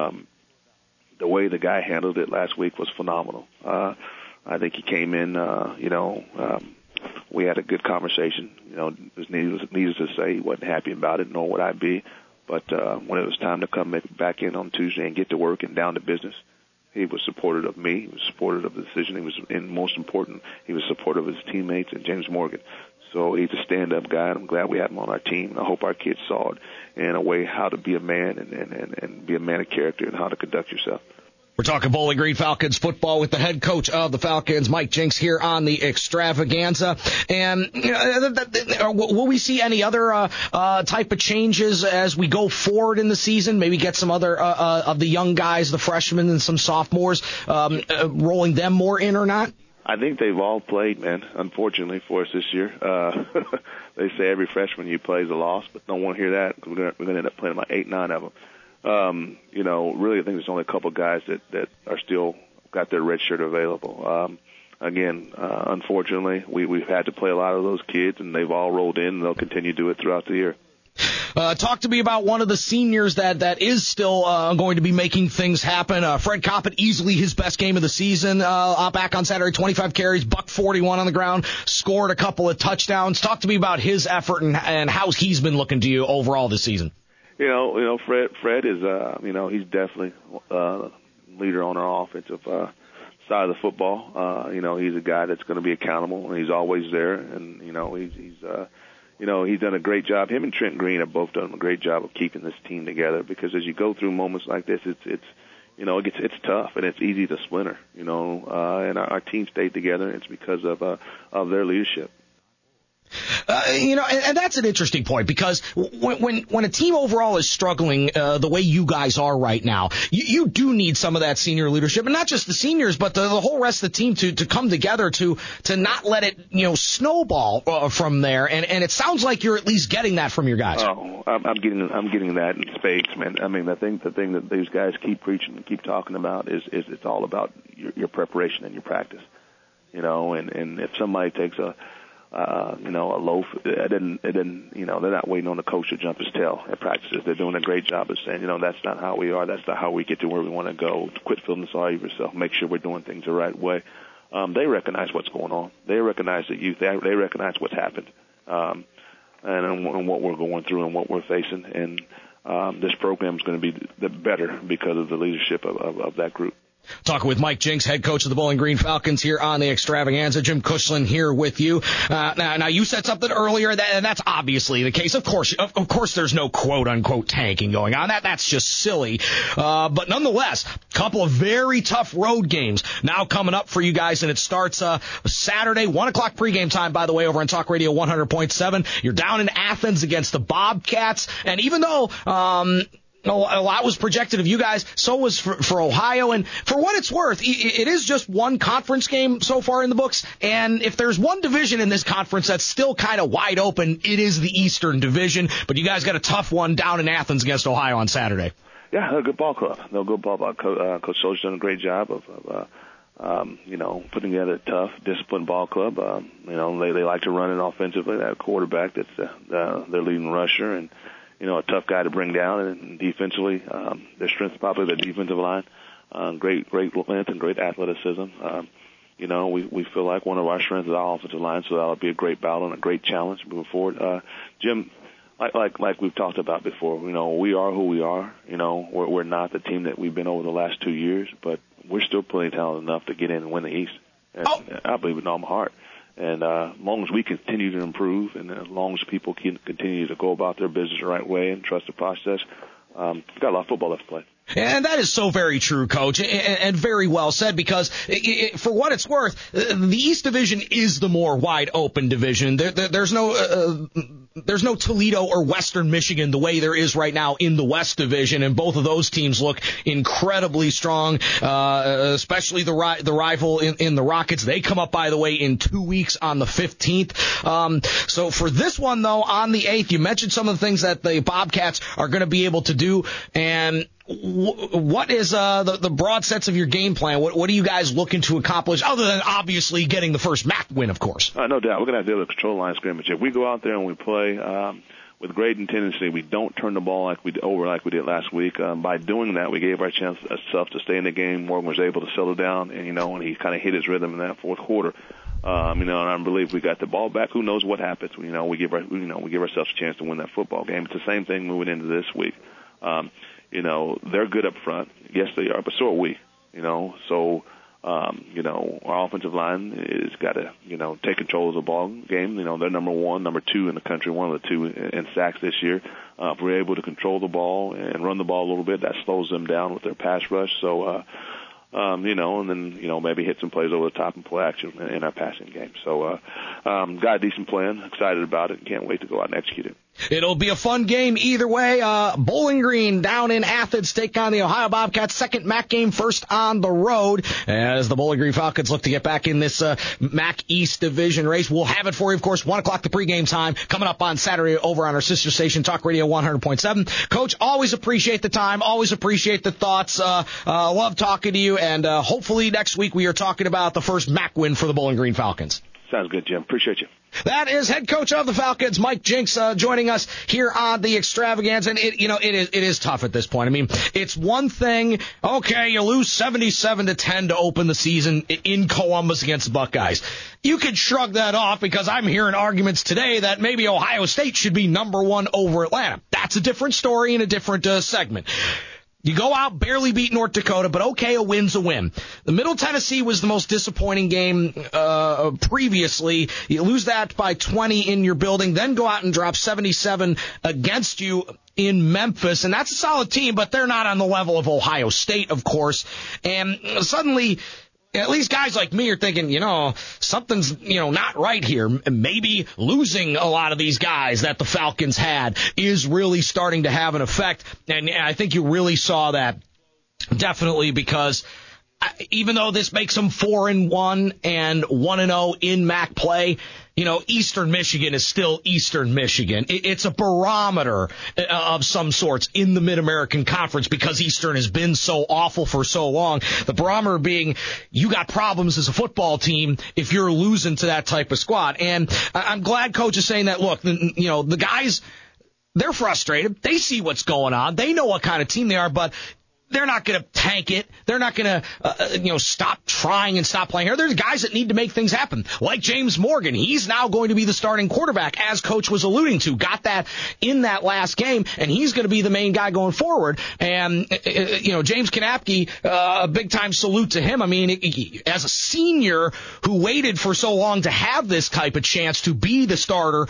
The way the guy handled it last week was phenomenal. I think he came in, we had a good conversation. There's needless to say he wasn't happy about it, nor would I be. But when it was time to come back in on Tuesday and get to work and down to business, he was supportive of me. He was supportive of the decision. Most important, he was supportive of his teammates and James Morgan. So he's a stand-up guy, and I'm glad we have him on our team. I hope our kids saw it in a way how to be a man and be a man of character and how to conduct yourself. We're talking Bowling Green Falcons football with the head coach of the Falcons, Mike Jinks, here on the Extravaganza. And will we see any other type of changes as we go forward in the season? Maybe get some other of the young guys, the freshmen and some sophomores, rolling them more in or not? I think they've all played, man, unfortunately for us this year. They say every freshman you play is a loss, but don't want to hear that because we're going to end up playing about 8-9 of them. Really, I think there's only a couple of guys that are still got their red shirt available. Unfortunately, we've had to play a lot of those kids, and they've all rolled in, and they'll continue to do it throughout the year. Talk to me about one of the seniors that is still going to be making things happen. Fred Coppett, easily his best game of the season. Back on Saturday, 25 carries, $141 on the ground, scored a couple of touchdowns. Talk to me about his effort and how he's been looking to you overall this season. Fred is, he's definitely leader on our offensive side of the football. He's a guy that's going to be accountable, and he's always there. And he's done a great job. Him and Trent Green have both done a great job of keeping this team together. Because as you go through moments like this, it's tough and it's easy to splinter. And our team stayed together. It's because of their leadership. And that's an interesting point because when a team overall is struggling the way you guys are right now, you do need some of that senior leadership, and not just the seniors, but the whole rest of the team to come together to not let it snowball from there. And it sounds like you're at least getting that from your guys. Oh, I'm getting that in spades, man. I mean, the thing that these guys keep preaching and keep talking about is it's all about your preparation and your practice. And if somebody takes a loaf. They're not waiting on the coach to jump his tail at practices. They're doing a great job of saying, that's not how we are. That's not how we get to where we want to go. Quit feeling sorry for yourself. Make sure we're doing things the right way. They recognize what's going on. They recognize the youth. They recognize what's happened, and what we're going through and what we're facing. And this program is going to be better because of the leadership of that group. Talking with Mike Jinks, head coach of the Bowling Green Falcons here on the Extravaganza. Jim Cushlan here with you. Now you said something earlier, and that's obviously the case. Of course, there's no quote-unquote tanking going on. That's just silly. But nonetheless, a couple of very tough road games now coming up for you guys, and it starts Saturday, 1 o'clock pregame time, by the way, over on Talk Radio 100.7. You're down in Athens against the Bobcats, and even though a lot was projected of you guys, so was for Ohio. And for what it's worth, it is just one conference game so far in the books. And if there's one division in this conference that's still kind of wide open, it is the Eastern Division. But you guys got a tough one down in Athens against Ohio on Saturday. Yeah, they're a good ball club. Coach Soldier's done a great job of putting together a tough, disciplined ball club. They like to run it offensively. That quarterback that's their leading rusher, and a tough guy to bring down. And defensively, their strength is probably their defensive line. Great length and great athleticism. We feel like one of our strengths is our offensive line, so that'll be a great battle and a great challenge moving forward. Jim, like we've talked about before, we are who we are. We're not the team that we've been over the last 2 years, but we're still plenty talented enough to get in and win the East. And I believe with all my heart. And as long as we continue to improve, and as long as people can continue to go about their business the right way and trust the process, we've got a lot of football left to play. And that is so very true, Coach, and very well said, because for what it's worth, the East Division is the more wide open division. There's no Toledo or Western Michigan the way there is right now in the West Division, and both of those teams look incredibly strong, especially the rival in the Rockets. They come up, by the way, in 2 weeks on the 15th. So for this one, though, on the 8th, you mentioned some of the things that the Bobcats are going to be able to do, and what is the broad sets of your game plan? What are you guys looking to accomplish, other than obviously getting the first MAC win, of course? No doubt. We're going to have to do a control line scrimmage. If we go out there and we play with great intensity, we don't turn the ball like we did last week. By doing that, we gave ourselves to stay in the game. Morgan was able to settle down, and he kind of hit his rhythm in that fourth quarter. And I believe we got the ball back. Who knows what happens? We give ourselves a chance to win that football game. It's the same thing moving into this week. They're good up front. Yes, they are, but so are we. Our offensive line is got to, take control of the ball game. They're number 1, number 2 in the country, one of the 2 in sacks this year. If we're able to control the ball and run the ball a little bit, that slows them down with their pass rush. So, and then, maybe hit some plays over the top and play action in our passing game. So, got a decent plan, excited about it, and can't wait to go out and execute it. It'll be a fun game either way. Bowling Green down in Athens take on the Ohio Bobcats. Second MAC game, first on the road, as the Bowling Green Falcons look to get back in this MAC East Division race. We'll have it for you, of course, 1 o'clock the pregame time, coming up on Saturday over on our sister station, Talk Radio 100.7. Coach, always appreciate the time, always appreciate the thoughts. Love talking to you, and hopefully next week we are talking about the first MAC win for the Bowling Green Falcons. Sounds good, Jim. Appreciate you. That is head coach of the Falcons, Mike Jinks, joining us here on the Extravaganza. And it is tough at this point. I mean, it's one thing. Okay, you lose 77-10 to open the season in Columbus against the Buckeyes. You could shrug that off because I'm hearing arguments today that maybe Ohio State should be number one over Atlanta. That's a different story in a different segment. You go out, barely beat North Dakota, but okay, a win's a win. The Middle Tennessee was the most disappointing game previously. You lose that by 20 in your building, then go out and drop 77 against you in Memphis, and that's a solid team, but they're not on the level of Ohio State, of course. And suddenly, at least guys like me are thinking, something's, not right here. Maybe losing a lot of these guys that the Falcons had is really starting to have an effect. And I think you really saw that definitely because even though this makes them 4-1 and 1-0 in MAC play, Eastern Michigan is still Eastern Michigan. It's a barometer of some sorts in the Mid-American Conference because Eastern has been so awful for so long. The barometer being you got problems as a football team if you're losing to that type of squad. And I'm glad Coach is saying that, look, the guys, they're frustrated. They see what's going on. They know what kind of team they are, but they're not going to tank it. They're not going to, stop trying and stop playing here. There's guys that need to make things happen, like James Morgan. He's now going to be the starting quarterback, as Coach was alluding to. Got that in that last game, and he's going to be the main guy going forward. And, James Kanapke, a big-time salute to him. I mean, as a senior who waited for so long to have this type of chance to be the starter,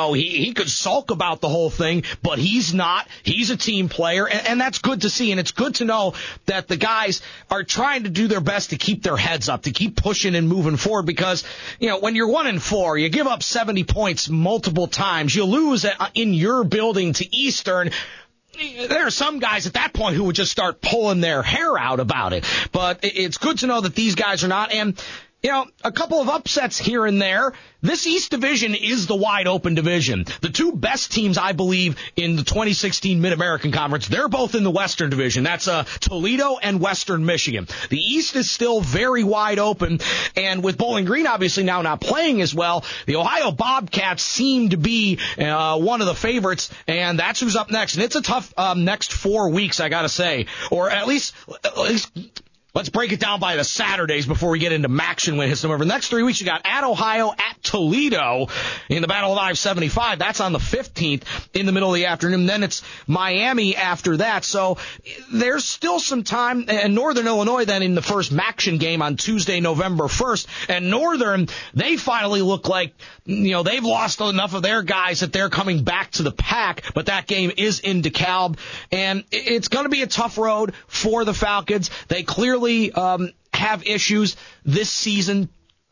he could sulk about the whole thing, but he's not. He's a team player, and that's good to see, and it's good to know that the guys are trying to do their best to keep their heads up, to keep pushing and moving forward because, when you're 1-4, you give up 70 points multiple times, you lose in your building to Eastern. There are some guys at that point who would just start pulling their hair out about it. But it's good to know that these guys are not. And, a couple of upsets here and there. This East Division is the wide open division. The two best teams, I believe, in the 2016 Mid-American Conference, they're both in the Western Division. That's Toledo and Western Michigan. The East is still very wide open, and with Bowling Green obviously now not playing as well, the Ohio Bobcats seem to be one of the favorites, and that's who's up next. And it's a tough next 4 weeks, I gotta say, or at least let's break it down by the Saturdays before we get into MACtion when it hits them over. The next 3 weeks, you got at Ohio, at Toledo in the Battle of I-75. That's on the 15th in the middle of the afternoon. Then it's Miami after that. So there's still some time. And Northern Illinois then in the first MACtion game on Tuesday, November 1st. And Northern, they finally look like, they've lost enough of their guys that they're coming back to the pack. But that game is in DeKalb. And it's going to be a tough road for the Falcons. They clearly have issues this season,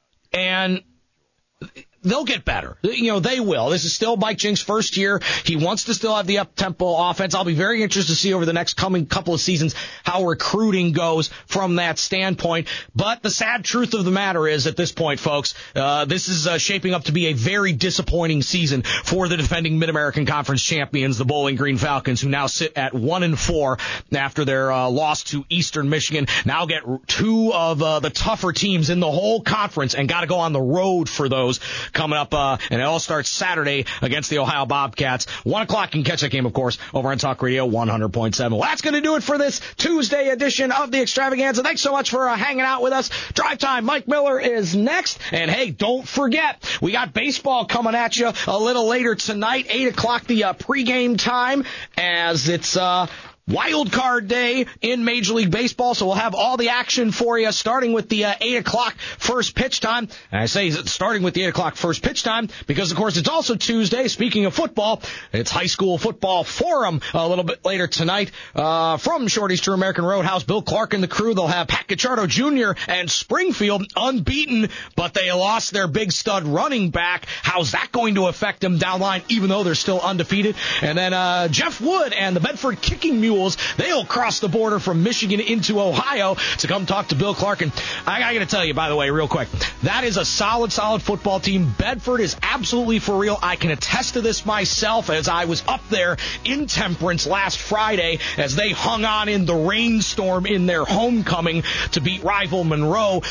and they'll get better. They will. This is still Mike Jinks' first year. He wants to still have the up-tempo offense. I'll be very interested to see over the next coming couple of seasons how recruiting goes from that standpoint. But the sad truth of the matter is, at this point, folks, this is shaping up to be a very disappointing season for the defending Mid-American Conference champions, the Bowling Green Falcons, who now sit at 1-4 after their loss to Eastern Michigan. Now get two of the tougher teams in the whole conference and got to go on the road for those coming up, and it all starts Saturday against the Ohio Bobcats. 1 o'clock, you can catch that game, of course, over on Talk Radio 100.7. Well, that's going to do it for this Tuesday edition of the Extravaganza. Thanks so much for hanging out with us. Drive Time, Mike Miller is next. And, hey, don't forget, we got baseball coming at you a little later tonight, 8 o'clock, the pregame time, as it's Wild Card Day in Major League Baseball, so we'll have all the action for you starting with the 8 o'clock first pitch time. And I say starting with the 8 o'clock first pitch time because, of course, it's also Tuesday. Speaking of football, it's High School Football Forum a little bit later tonight. From Shorty's True American Roadhouse, Bill Clark and the crew, they'll have Pat Cacciardo Jr. and Springfield unbeaten, but they lost their big stud running back. How's that going to affect them down the line, even though they're still undefeated? And then Jeff Wood and the Bedford Kicking Mules, they'll cross the border from Michigan into Ohio to come talk to Bill Clark. And I got to tell you, by the way, real quick, that is a solid football team. Bedford is absolutely for real. I can attest to this myself as I was up there in Temperance last Friday as they hung on in the rainstorm in their homecoming to beat rival Monroe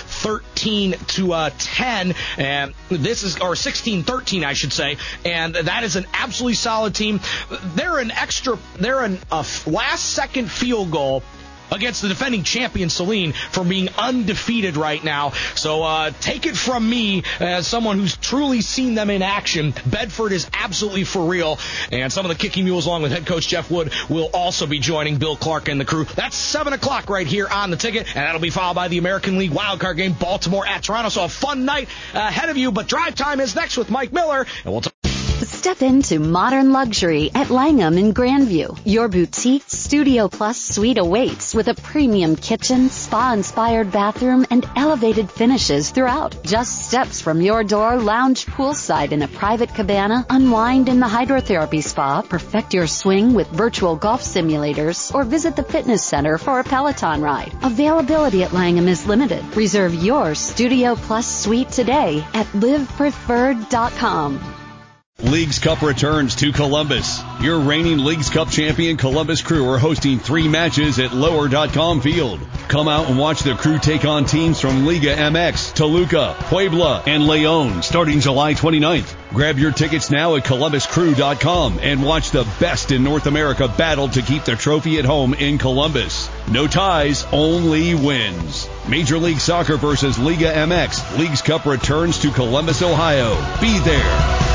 13-10. And this is, or 16-13, I should say. And that is an absolutely solid team. They're a last-second field goal against the defending champion Saline for being undefeated right now. So take it from me as someone who's truly seen them in action. Bedford is absolutely for real, and some of the Kicking Mules, along with head coach Jeff Wood, will also be joining Bill Clark and the crew. That's 7 o'clock right here on the Ticket, and that'll be followed by the American League wildcard game, Baltimore at Toronto. So a fun night ahead of you, but Drive Time is next with Mike Miller, and we'll talk. Step into modern luxury at Langham in Grandview. Your boutique Studio Plus suite awaits with a premium kitchen, spa-inspired bathroom, and elevated finishes throughout. Just steps from your door, lounge poolside in a private cabana, unwind in the hydrotherapy spa, perfect your swing with virtual golf simulators, or visit the fitness center for a Peloton ride. Availability at Langham is limited. Reserve your Studio Plus suite today at livepreferred.com. Leagues Cup returns to Columbus. Your reigning Leagues Cup champion Columbus Crew are hosting 3 matches at Lower.com Field. Come out and watch the Crew take on teams from Liga MX, Toluca, Puebla, and Leon starting July 29th. Grab your tickets now at ColumbusCrew.com and watch the best in North America battle to keep the trophy at home in Columbus. No ties, only wins. Major League Soccer versus Liga MX. Leagues Cup returns to Columbus, Ohio. Be there.